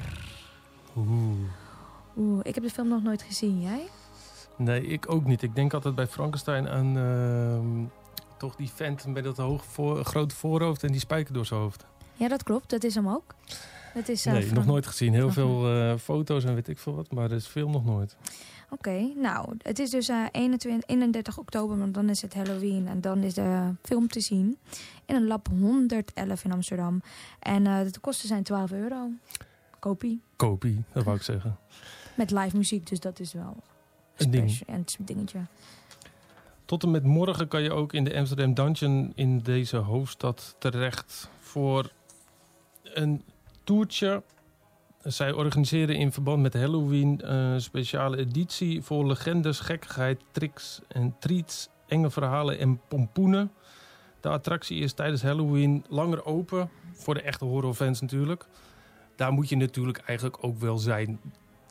Oeh. Oeh, ik heb de film nog nooit gezien. Jij? Nee, ik ook niet. Ik denk altijd bij Frankenstein aan uh, toch die vent met dat hoog voor, grote voorhoofd en die spijker door zijn hoofd. Ja, dat klopt. Dat is hem ook. Dat is, uh, nee, Frank... nog nooit gezien. Heel nog veel uh, foto's en weet ik veel wat, maar er is film nog nooit. Oké, okay, nou, het is dus uh, eenentwintig, eenendertig oktober, want dan is het Halloween en dan is de film te zien in een lab honderd-elf in Amsterdam. En uh, de kosten zijn twaalf euro. Kopie. Kopie, dat wou ik zeggen. Met live muziek, dus dat is wel een ding. Een dingetje. Tot en met morgen kan je ook in de Amsterdam Dungeon in deze hoofdstad terecht voor een toertje. Zij organiseren in verband met Halloween een speciale editie voor legendes, gekkigheid, tricks en treats, enge verhalen en pompoenen. De attractie is tijdens Halloween langer open, voor de echte horrorfans natuurlijk. Daar moet je natuurlijk eigenlijk ook wel zijn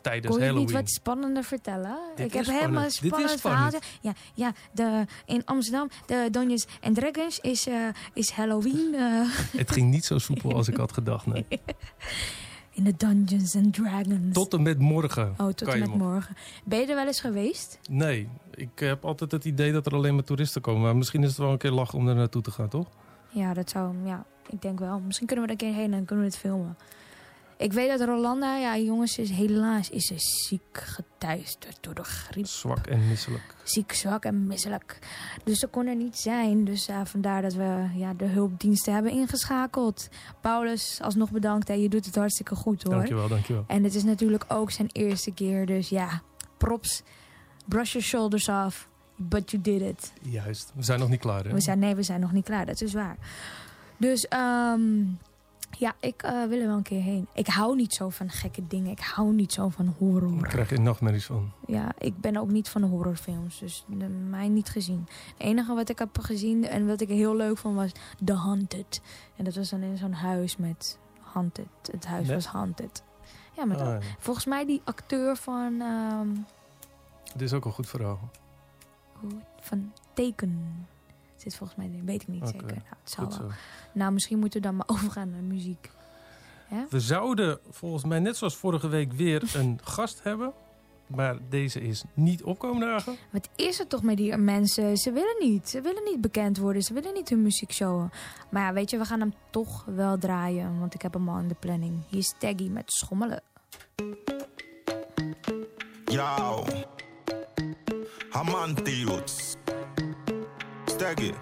tijdens Kon je Halloween. niet wat spannender vertellen? Dit ik heb is helemaal een spannend. Dit is spannend verhaal. spannend. Ja, ja de, in Amsterdam, de Dungeons and Dragons is, uh, is Halloween. Uh, Het ging niet zo soepel als ik had gedacht. Nee. in de Dungeons and Dragons. Tot en met morgen. Oh, tot kan en je met nog. morgen. Ben je er wel eens geweest? Nee, ik heb altijd het idee dat er alleen maar toeristen komen. Maar misschien is het wel een keer lachen om er naartoe te gaan, toch? Ja, dat zou, ja, ik denk wel. Misschien kunnen we er een keer heen en kunnen we het filmen. Ik weet dat Rolanda, ja jongens, is helaas is ze ziek geteisterd door de griep. Zwak en misselijk. Ziek, zwak en misselijk. Dus ze kon er niet zijn. Dus uh, vandaar dat we ja, de hulpdiensten hebben ingeschakeld. Paulus, alsnog bedankt. Hè. Je doet het hartstikke goed hoor. Dankjewel, dankjewel. En het is natuurlijk ook zijn eerste keer. Dus ja, props. Brush your shoulders off. But you did it. Juist, we zijn nog niet klaar hè? We zijn, nee, we zijn nog niet klaar. Dat is waar. Dus um, ja, ik uh, wil er wel een keer heen. Ik hou niet zo van gekke dingen. Ik hou niet zo van horror. Ik krijg er nachtmerries van. Ja, ik ben ook niet van de horrorfilms. Dus de, mij niet gezien. Het enige wat ik heb gezien en wat ik heel leuk vond was The Haunted. En dat was dan in zo'n huis met Haunted. Het huis Net? was Haunted. Ja, met Ah, ja. volgens mij die acteur van... Um, Dit is ook een goed verhaal. hoe- van Taken. Zit volgens mij erin. Weet ik niet Oké, zeker. Nou, het zal goed wel. zo. Nou, misschien moeten we dan maar overgaan naar muziek. Ja? We zouden volgens mij net zoals vorige week weer een gast hebben. Maar deze is niet opkomen dagen. Wat is het toch met die mensen? Ze willen niet. Ze willen niet bekend worden. Ze willen niet hun muziek showen. Maar ja, weet je, we gaan hem toch wel draaien. Want ik heb hem al in de planning. Hier is Taggy met Schommelen. Yo, Hamanti Youths. Staggy,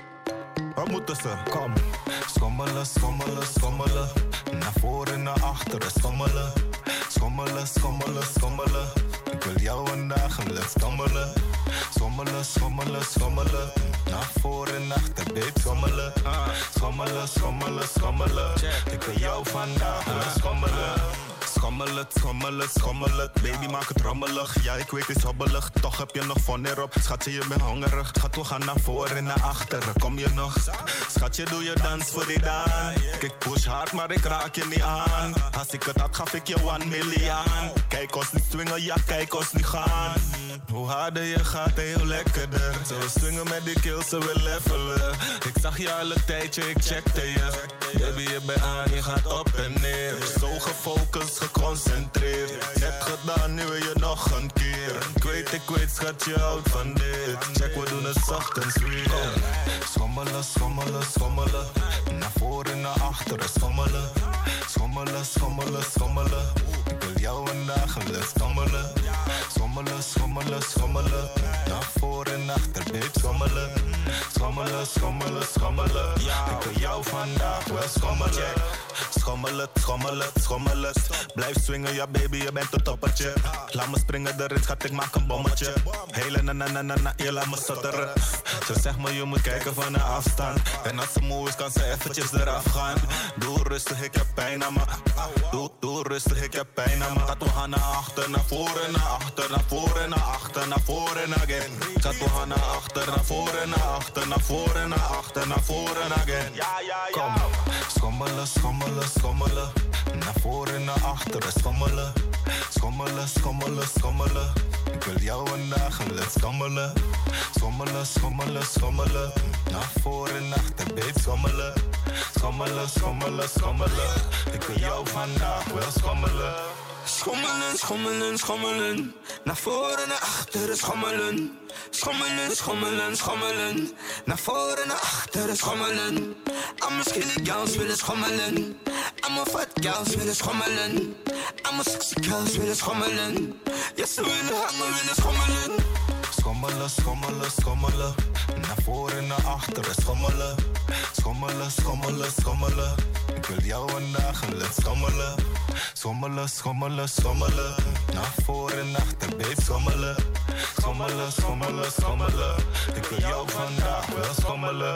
wat moeten ze? Kom, schommelen, schommelen, schommelen. Naar voren, naar achteren, schommelen. Schommelen, schommelen, schommelen. Ik wil jou vandaag een les schommelen. Schommelen, schommelen, schommelen. Naar voren, naar achter, babe, schommelen. Schommelen, schommelen, schommelen. Ik wil jou vandaag een les schommelen. Schommelen, schommelen, schommelen. Baby, maak het rommelig. Ja, ik weet het is hobbelig. Toch heb je nog vonneer op. Schatje, je bent hongerig. Schat, we gaan naar voren en naar achteren. Kom je nog? Schatje, doe je dans voor die daan. Ik push hard, maar ik raak je niet aan. Als ik het had, gaf ik je one million. Kijk ons niet swingen, ja, kijk ons niet gaan. Hoe harder je gaat en hoe lekkerder. Zo swingen met die kills, ze wil levelen. Ik zag je al een tijdje, ik checkte je. Baby, je bent aan, je gaat op en neer. Zo gefocust, geconcentreerd. Net gedaan, nu wil je nog een keer. Ik weet, ik weet, schat, je houdt van dit. Check, we doen het ochtends weer. Schommelen, schommelen, schommelen. Naar voren, naar achteren, schommelen. Schommelen, schommelen, schommelen. Ik wil jou vandaag een les schommelen. Schommelen, schommelen, schommelen. Naar voren, naar achter, babe, schommelen. Schommelen, schommelen, schommelen. Ik wil jou vandaag wel schommelen. Schommelen, schommelen, schommelen. Blijf swingen, ja baby, je bent een toppertje. Laat me springen erin, schat, ik maak een bommetje. Hele na na na na na, je laat me stotteren. Ze zegt me, je moet kijken van een afstand. En als ze moe is, kan ze eventjes eraf gaan. Doe rustig, ik heb pijn aan me. Doe, doe rustig, ik heb pijn aan me. Schat, we gaan naar achter, naar voren, naar achter, naar voren, naar achter, naar voren again. Schat, we gaan naar achter, naar voren, naar achter, naar voren, naar achter, naar voren again. Kom, schommelen, schommelen, schommelen. Naar voren, naar achteren, schommelen. Schommelen, schommelen, schommelen. Ik wil jou vandaag een les schommelen. Schommelen, schommelen, schommelen. Naar voren, naar achter, babe, schommelen. Schommelen, schommelen, schommelen. Ik wil jou vandaag wel schommelen. Schommelen, schommelen, schommelen. Naar voren, naar achteren, schommelen. Schommelen, schommelen, schommelen. Naar voren, naar achteren, schommelen. Allemaal skinny girls willen schommelen. Allemaal fat girls willen schommelen. Allemaal sexy girls willen schommelen. Ja, ze willen hangen, willen schommelen. Schommelen, schommelen, schommelen. Naar voren, naar achteren, schommelen. Schommelen, schommelen, schommelen. Ik wil jou vandaag een les schommelen. Schommelen, schommelen, schommelen. Naar voren, naar achter, babe, schommelen. Schommelen, schommelen, schommelen. Ik wil jou vandaag wel schommelen.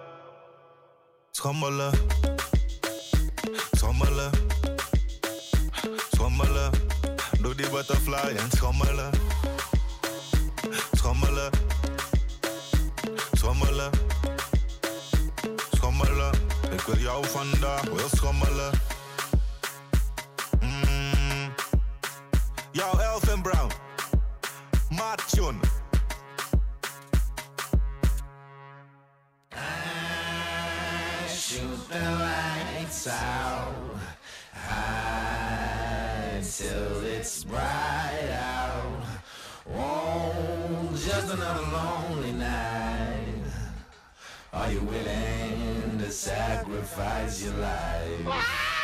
Schommelen. Schommelen. Schommelen. Doe die butterfly en schommelen. Schommelen. Schommelen. Schommelen. Ik wil jou vandaag wel schommelen. Mm. Marchun. Shoot the lights out high till it's bright out. Oh, just another lonely night. Are you willing to sacrifice your life?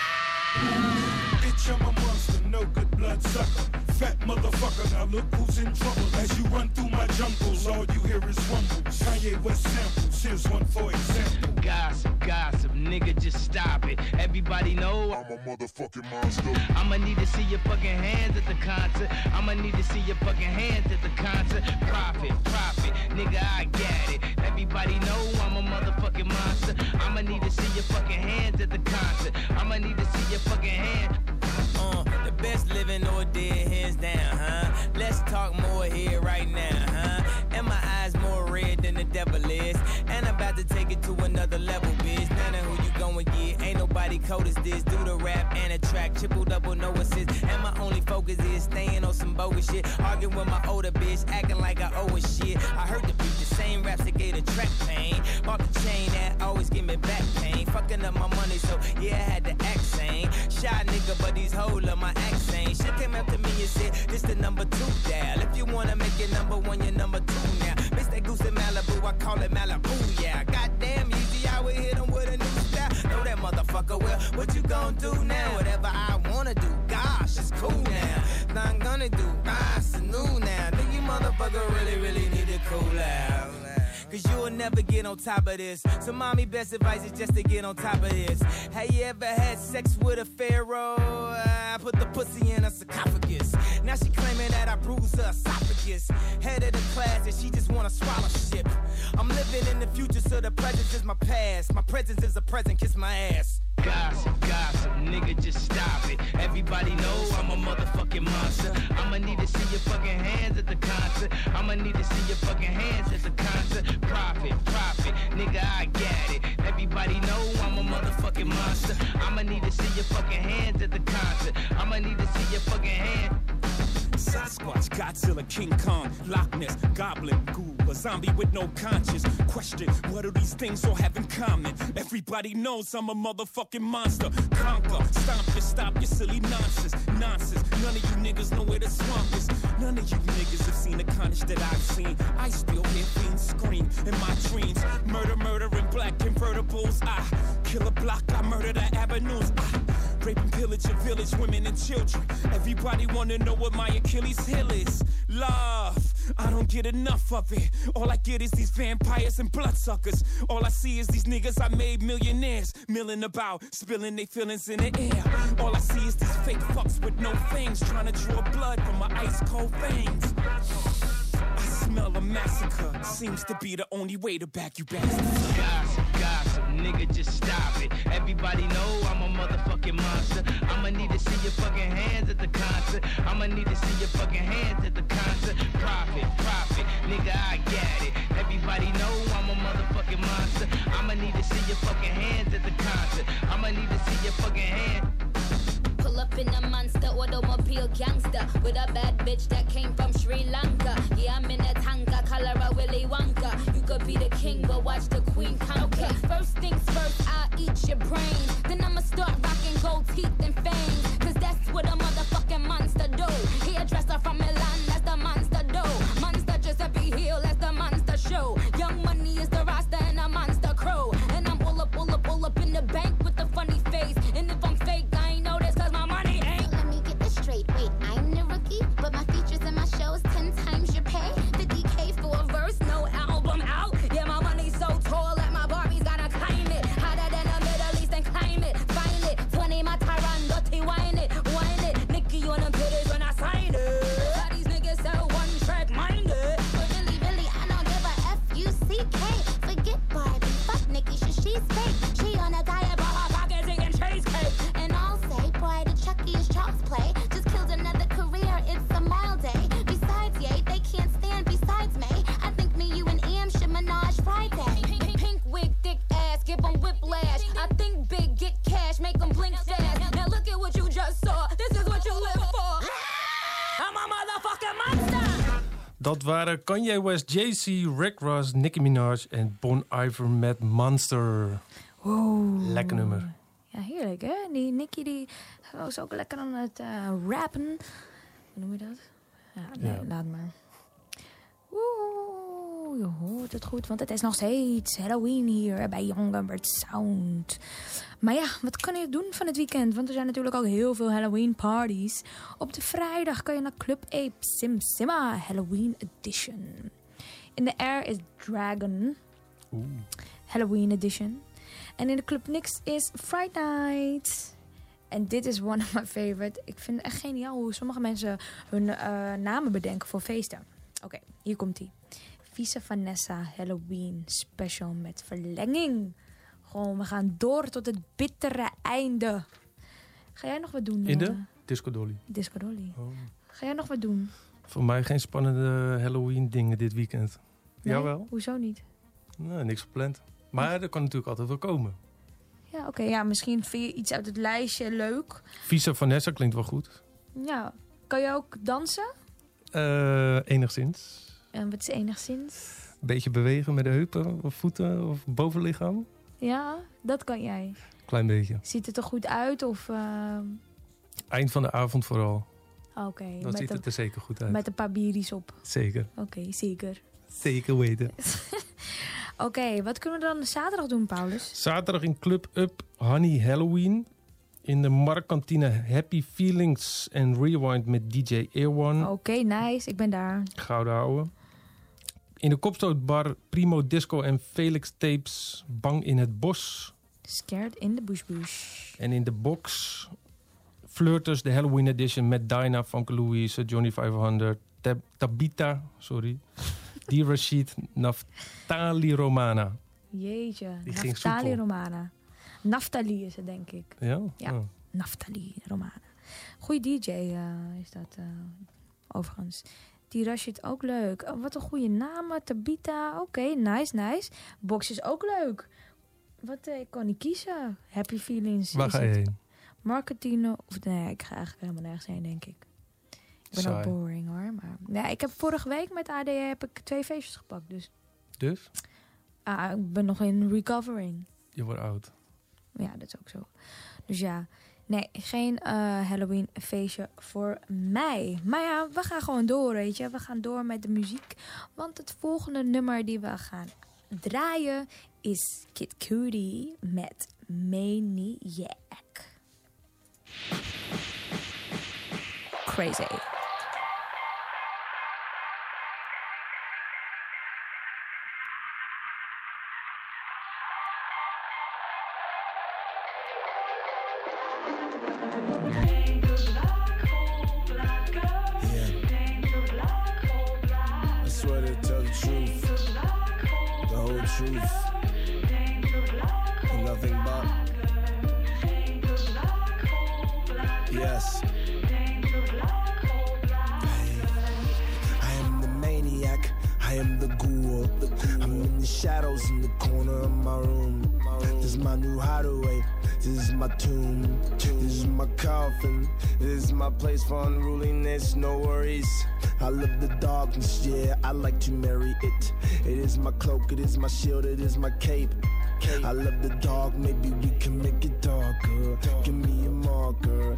Bitch, I'm a monster, no good blood sucker. Fat motherfucker, now look who's in trouble. As you run through my jungles, all you hear is rumbles. Kanye West samples, here's one for example. Gossip, gossip, nigga, just stop it. Everybody know I'm a motherfucking monster. I'ma need to see your fucking hands at the concert. I'ma need to see your fucking hands at the concert. Profit, profit, nigga, I got it. Everybody know I'm a motherfucking monster. I'ma need to see your fucking hands at the concert. I'ma need to see your fucking hand. Uh, the best living or dead, hands down, huh? Let's talk more here right now, huh? And my eyes more red than the devil is. And I'm about to take it to another level, bitch. None of who you going get, ain't nobody cold as this. Do the rap and a track, triple double, no assist. And my only focus is staying on some bogus shit. Arguing with my older bitch, acting like I owe her shit. I heard the beat, the same raps that gave the track pain. Bought the chain that always give me back pain. Fucking up my money, so yeah, I had to act sane. Shy nigga, but these hoes love my accent. Shit came up to me and said, this the number two dial. If you wanna make it number one, you're number two now. Miss that goose in Malibu, I call it Malibu, yeah. Goddamn easy, I would hit him with a new style. Know that motherfucker, well, what you gon' do now? Whatever I wanna do, gosh, it's cool now. Now I'm gonna do, ah, it's new now. Think you motherfucker really, really need to cool out. Cause you'll never get on top of this. So mommy, best advice is just to get on top of this. Have you ever had sex with a pharaoh? I put the pussy in a sarcophagus. Now she claiming that I bruised her esophagus. Head of the class and she just wanna swallow shit. I'm living in the future, so the present is my past. My presence is a present, kiss my ass. Gossip, gossip, nigga, just stop it. Everybody know I'm a motherfucking monster. I'ma need to see your fucking hands at the concert. I'ma need to see your fucking hands at the concert. Profit, profit, nigga, I got it. Everybody know I'm a motherfucking monster. I'ma need to see your fucking hands at the concert. I'ma need to see your fucking hand. Sasquatch, Godzilla, King Kong, Loch Ness, Goblin, Ghoul, a zombie with no conscience. Question, what do these things all have in common? Everybody knows I'm a motherfucking monster. Conquer, stomp you, stop your silly nonsense. Nonsense, none of you niggas know where the swamp is. None of you niggas have seen the carnage that I've seen. I still hear fiends scream in my dreams. Murder, murder in black convertibles. I kill a block, I murder the avenues. I rape and pillage a village, women and children. Everybody wanna know what my Achilles heel is. Love, I don't get enough of it. All I get is these vampires and bloodsuckers. All I see is these niggas I made millionaires, milling about, spilling their feelings in the air. All I see is these fake fucks with no fangs, trying to draw blood from my ice cold veins. I smell a massacre, seems to be the only way to back you bastards. Gossip, gossip, nigga, just stop it. Everybody know I'm a motherfucking monster. I'ma need to see your fucking hands at the concert. I'ma need to see your fucking hands at the concert. Profit, profit, nigga, I got it. Everybody know I'm a motherfucking monster. I'ma need to see your fucking hands at the concert. I'ma need to see your fucking hand. Pull up in a monster automobile gangster with a bad bitch that came from Sri Lanka. Yeah, I'm in a tanka, color a Willy Wonka. You could be the king, but watch the queen conquer. Okay, first things first, I'll eat your brains. Then I'ma start rocking gold teeth and fangs. Cause that's what a motherfucking monster do. Hairdresser from Milan, that's the monster do. Monster Giuseppe Hill, that's the monster show. Young Money is the roster and a monster crow. And I'm all up, all up, all up in the bank with a funny face. And if I'm fake, I ain't know this cause my money ain't. Let me get this straight. Wait, I'm the rookie, but my features and my shows tend Dat waren Kanye West, Jay-Z, Rick Ross, Nicki Minaj en Bon Iver met Monster. Wow. Lekker nummer. Ja, heerlijk hè. Die Nicki die was ook lekker aan het uh, rappen. Hoe noem je dat? Ja, nee, ja. Laat maar. Oeh, je hoort het goed, want het is nog steeds Halloween hier bij Young Bird Sound. Maar ja, wat kan je doen van het weekend? Want er zijn natuurlijk ook heel veel Halloween parties. Op de vrijdag kan je naar Club Ape Sim Simma Halloween Edition. In de Air is Dragon. Oeh. Halloween Edition. En in de Club Nix is Fright Night. En dit is one of my favorite. Ik vind het echt geniaal hoe sommige mensen hun uh, namen bedenken voor feesten. Oké, okay, hier komt ie. Vice Vanessa Halloween Special met verlenging. Gewoon, we gaan door tot het bittere einde. Ga jij nog wat doen? In de uh, Disco Dolly. Disco Dolly. Oh. Ga jij nog wat doen? Voor mij geen spannende Halloween dingen dit weekend. Nee? Jawel. Hoezo niet? Nee, niks gepland. Maar er kan natuurlijk altijd wel komen. Ja, oké. Okay, ja, misschien vind je iets uit het lijstje leuk. Vice Vanessa klinkt wel goed. Ja. Kan je ook dansen? Uh, enigszins. En wat is enigszins? Beetje bewegen met de heupen of voeten of bovenlichaam. Ja, dat kan jij. Klein beetje. Ziet het er goed uit of... Uh... Eind van de avond vooral. Oké. Okay, Dan ziet het er zeker goed uit. Met een paar bieries op. Zeker. Oké, okay, zeker. Zeker weten. Oké, okay, wat kunnen we dan zaterdag doen, Paulus? Zaterdag in Club Up Honey Halloween. In de Marktkantine Happy Feelings en Rewind met D J Earone. Oké, okay, nice. Ik ben daar. Gouden ouwe. In de Kopstootbar Primo Disco en Felix Tapes Bang in het Bos. Scared in the Bush Bush. En in de box Flirters, de Halloween edition met Dinah, Funky Louise, Johnny vijfhonderd, Tab- Tabita, sorry, D. Rashid, Naftali Romana. Jeetje, Die Naftali Romana. Naftali is het, denk ik. Ja? Ja, oh. Naftali Romana. Goeie D J uh, is dat uh, overigens. Die Rashid ook leuk. Oh, wat een goede naam. Tabita, oké, okay, nice, nice. Box is ook leuk. Wat, uh, ik kan niet kiezen. Happy Feelings. Waar ga je heen? Marketing, of nee, ik ga eigenlijk helemaal nergens heen, denk ik. Ik ben Saai. ook boring hoor. Maar ja, ik heb vorige week met A D heb ik twee feestjes gepakt, dus. Dus? Ah, ik ben nog in recovering. Je wordt oud. Ja, dat is ook zo. Dus ja, nee, geen uh, Halloween feestje voor mij. Maar ja, we gaan gewoon door, weet je. We gaan door met de muziek. Want het volgende nummer die we gaan draaien is Kid Cudi met Maniac. Crazy. Place for unruliness, no worries. I love the darkness, yeah, I like to marry it. It is my cloak, it is my shield, it is my cape. I love the dark, maybe we can make it darker. Give me a marker.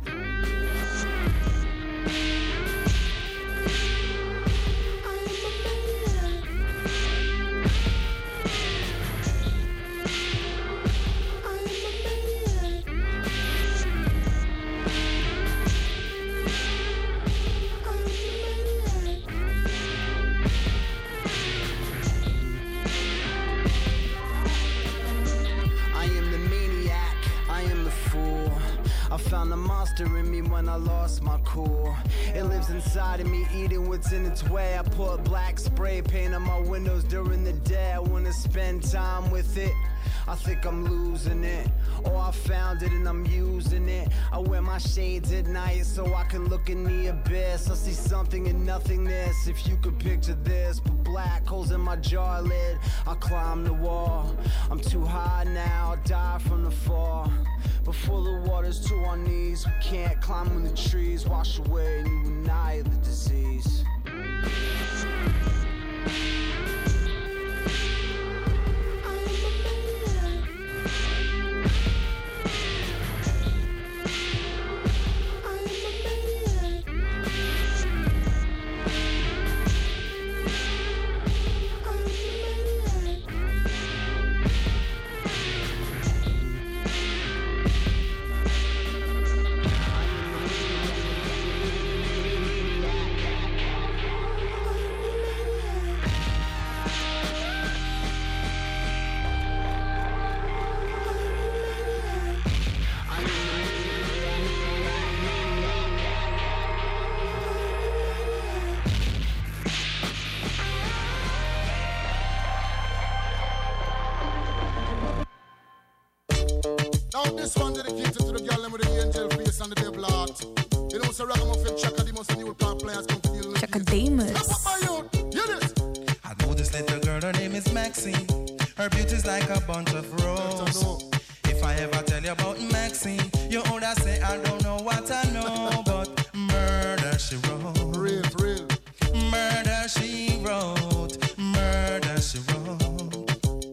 In me when I lost my cool. It lives inside of me, eating what's in its way. I put black spray paint on my windows during the day. I wanna spend time with it. I think I'm losing it. Oh, I found it and I'm using it. I wear my shades at night so I can look in the abyss. I see something in nothingness. If you could picture this, put black holes in my jar lid. I climb the wall. I'm too high now, I'll die from the fall. Before the water's to our knees, we can't climb when the trees wash away and you and I the disease. this one dedicated to the girl with the angel face and the devil heart. You know, so Ragamuffin Chaka Demus and new plant players come to deal with Chaka Demus. I know this little girl, her name is Maxine. Her beauty's like a bunch of roses. If I ever tell you about Maxine, you would say I don't know what I know, but murder she wrote. Real, real. Murder she wrote. Murder she wrote.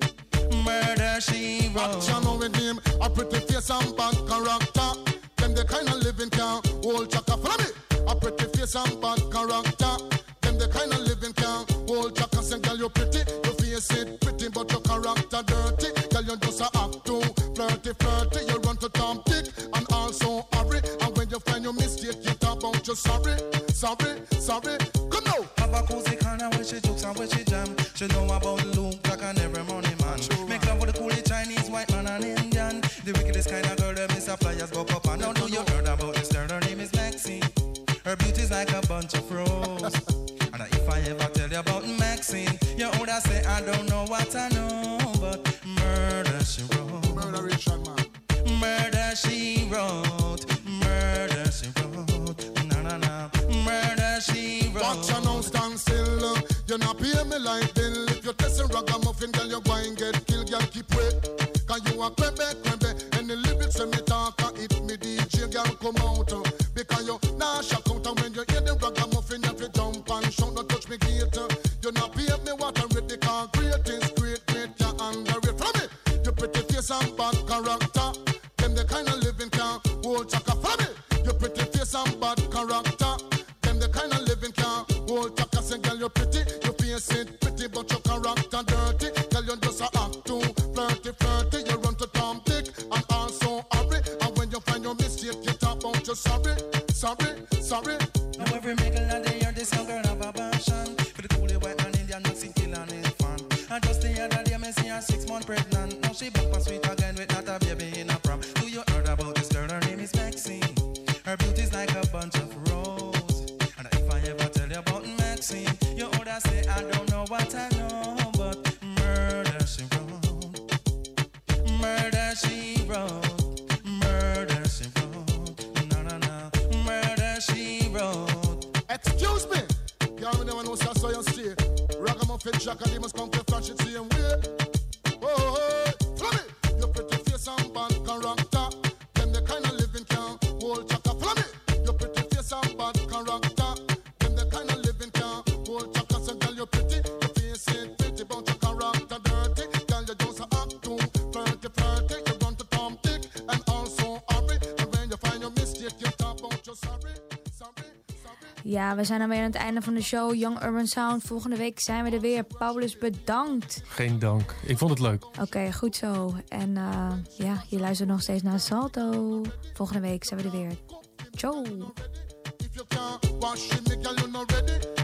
Murder she wrote. Action on with him, a pretty face and bad character. Them the kind of living can hold Chaka. Follow me. A pretty face and bad character. Them the kind of living can hold Chaka. Say, girl, you pretty, your face it pretty, but your character dirty. Girl, you just a act too flirty, flirty. You run to Tom Dick and also hurry. And when you find your mistake, you talk about you sorry, sorry, sorry. Come now. Have a cozy corner where she jokes and where she jam. She know about Luke, Jack and every money man. True, Make love with the coolie Chinese, white man and Indian. The wickedest kind of girl that miss a flyers go up and now do you heard about this girl? Her name is Maxine. Her beauty's like a bunch of roses. And if I ever tell you about Maxine, you would say I don't know what I know, but murder she wrote. Murder Richard, man. Murder she wrote. Murder she wrote. Na na na. Murder she wrote. Watch you now stand still. You not pay me like bill. If you test a ragamuffin, girl, you go and get killed. Girl, keep wait. Cause you a crebe, crebe. And the lyrics when me talk, it me D J, girl, come out. Because you nah shock out. And when you hear the ragamuffin, you have to jump and shout. Don't touch me gate. You not pay me what I read. Because great is great, great, you underrate. From me, you pretty face and bad character. Them the kind of living can hold Chaka. From me, you pretty face and bad character. Them the kind of living can hold Chaka. Say, girl, you pretty, you face it pretty, but your character dirty. Girl, you just a act too flirty, flirty. You run to Tom Dick and also hurry. And when you find your mistake, you talk about you sorry, sorry, sorry. Now every middle of the year, this young girl have a passion for the coolie white man Indian mixing kill and his fan. And just the other day, me see her six months pregnant. Now she back and sweet again with not a baby in a prom. Do you heard about this girl? Her name is Maxine. Her beauty's like a bunch of roses. And if I ever tell you about Maxine, you would say I don't know what I know, but murder she wrote. Murder she wrote. Murder she wrote. No, no, no. Murder she wrote. Excuse me. Y'all never know, so I saw you stay. Ragamuffin Chaka, they must come to flash it same way. Oh, oh, oh. Follow me. Your pretty face and bad character. Them the kind of living can hold Chaka. Follow me. Your pretty face and bad character. Them the kind of living can hold Chaka. So girl, you pretty, your face ain't pretty, but your character dirty. Girl, you just a act too flirty, flirty. You run to Tom Dick and also hurry. And when you find your mistake, you talk about you sorry, sorry. Ja, we zijn dan weer aan het einde van de show. Young Urban Sound. Volgende week zijn we er weer. Paulus, bedankt. Geen dank. Ik vond het leuk. Oké, okay, goed zo. En uh, ja, je luistert nog steeds naar Salto. Volgende week zijn we er weer. Ciao. If you can't wash it, girl, you're not ready.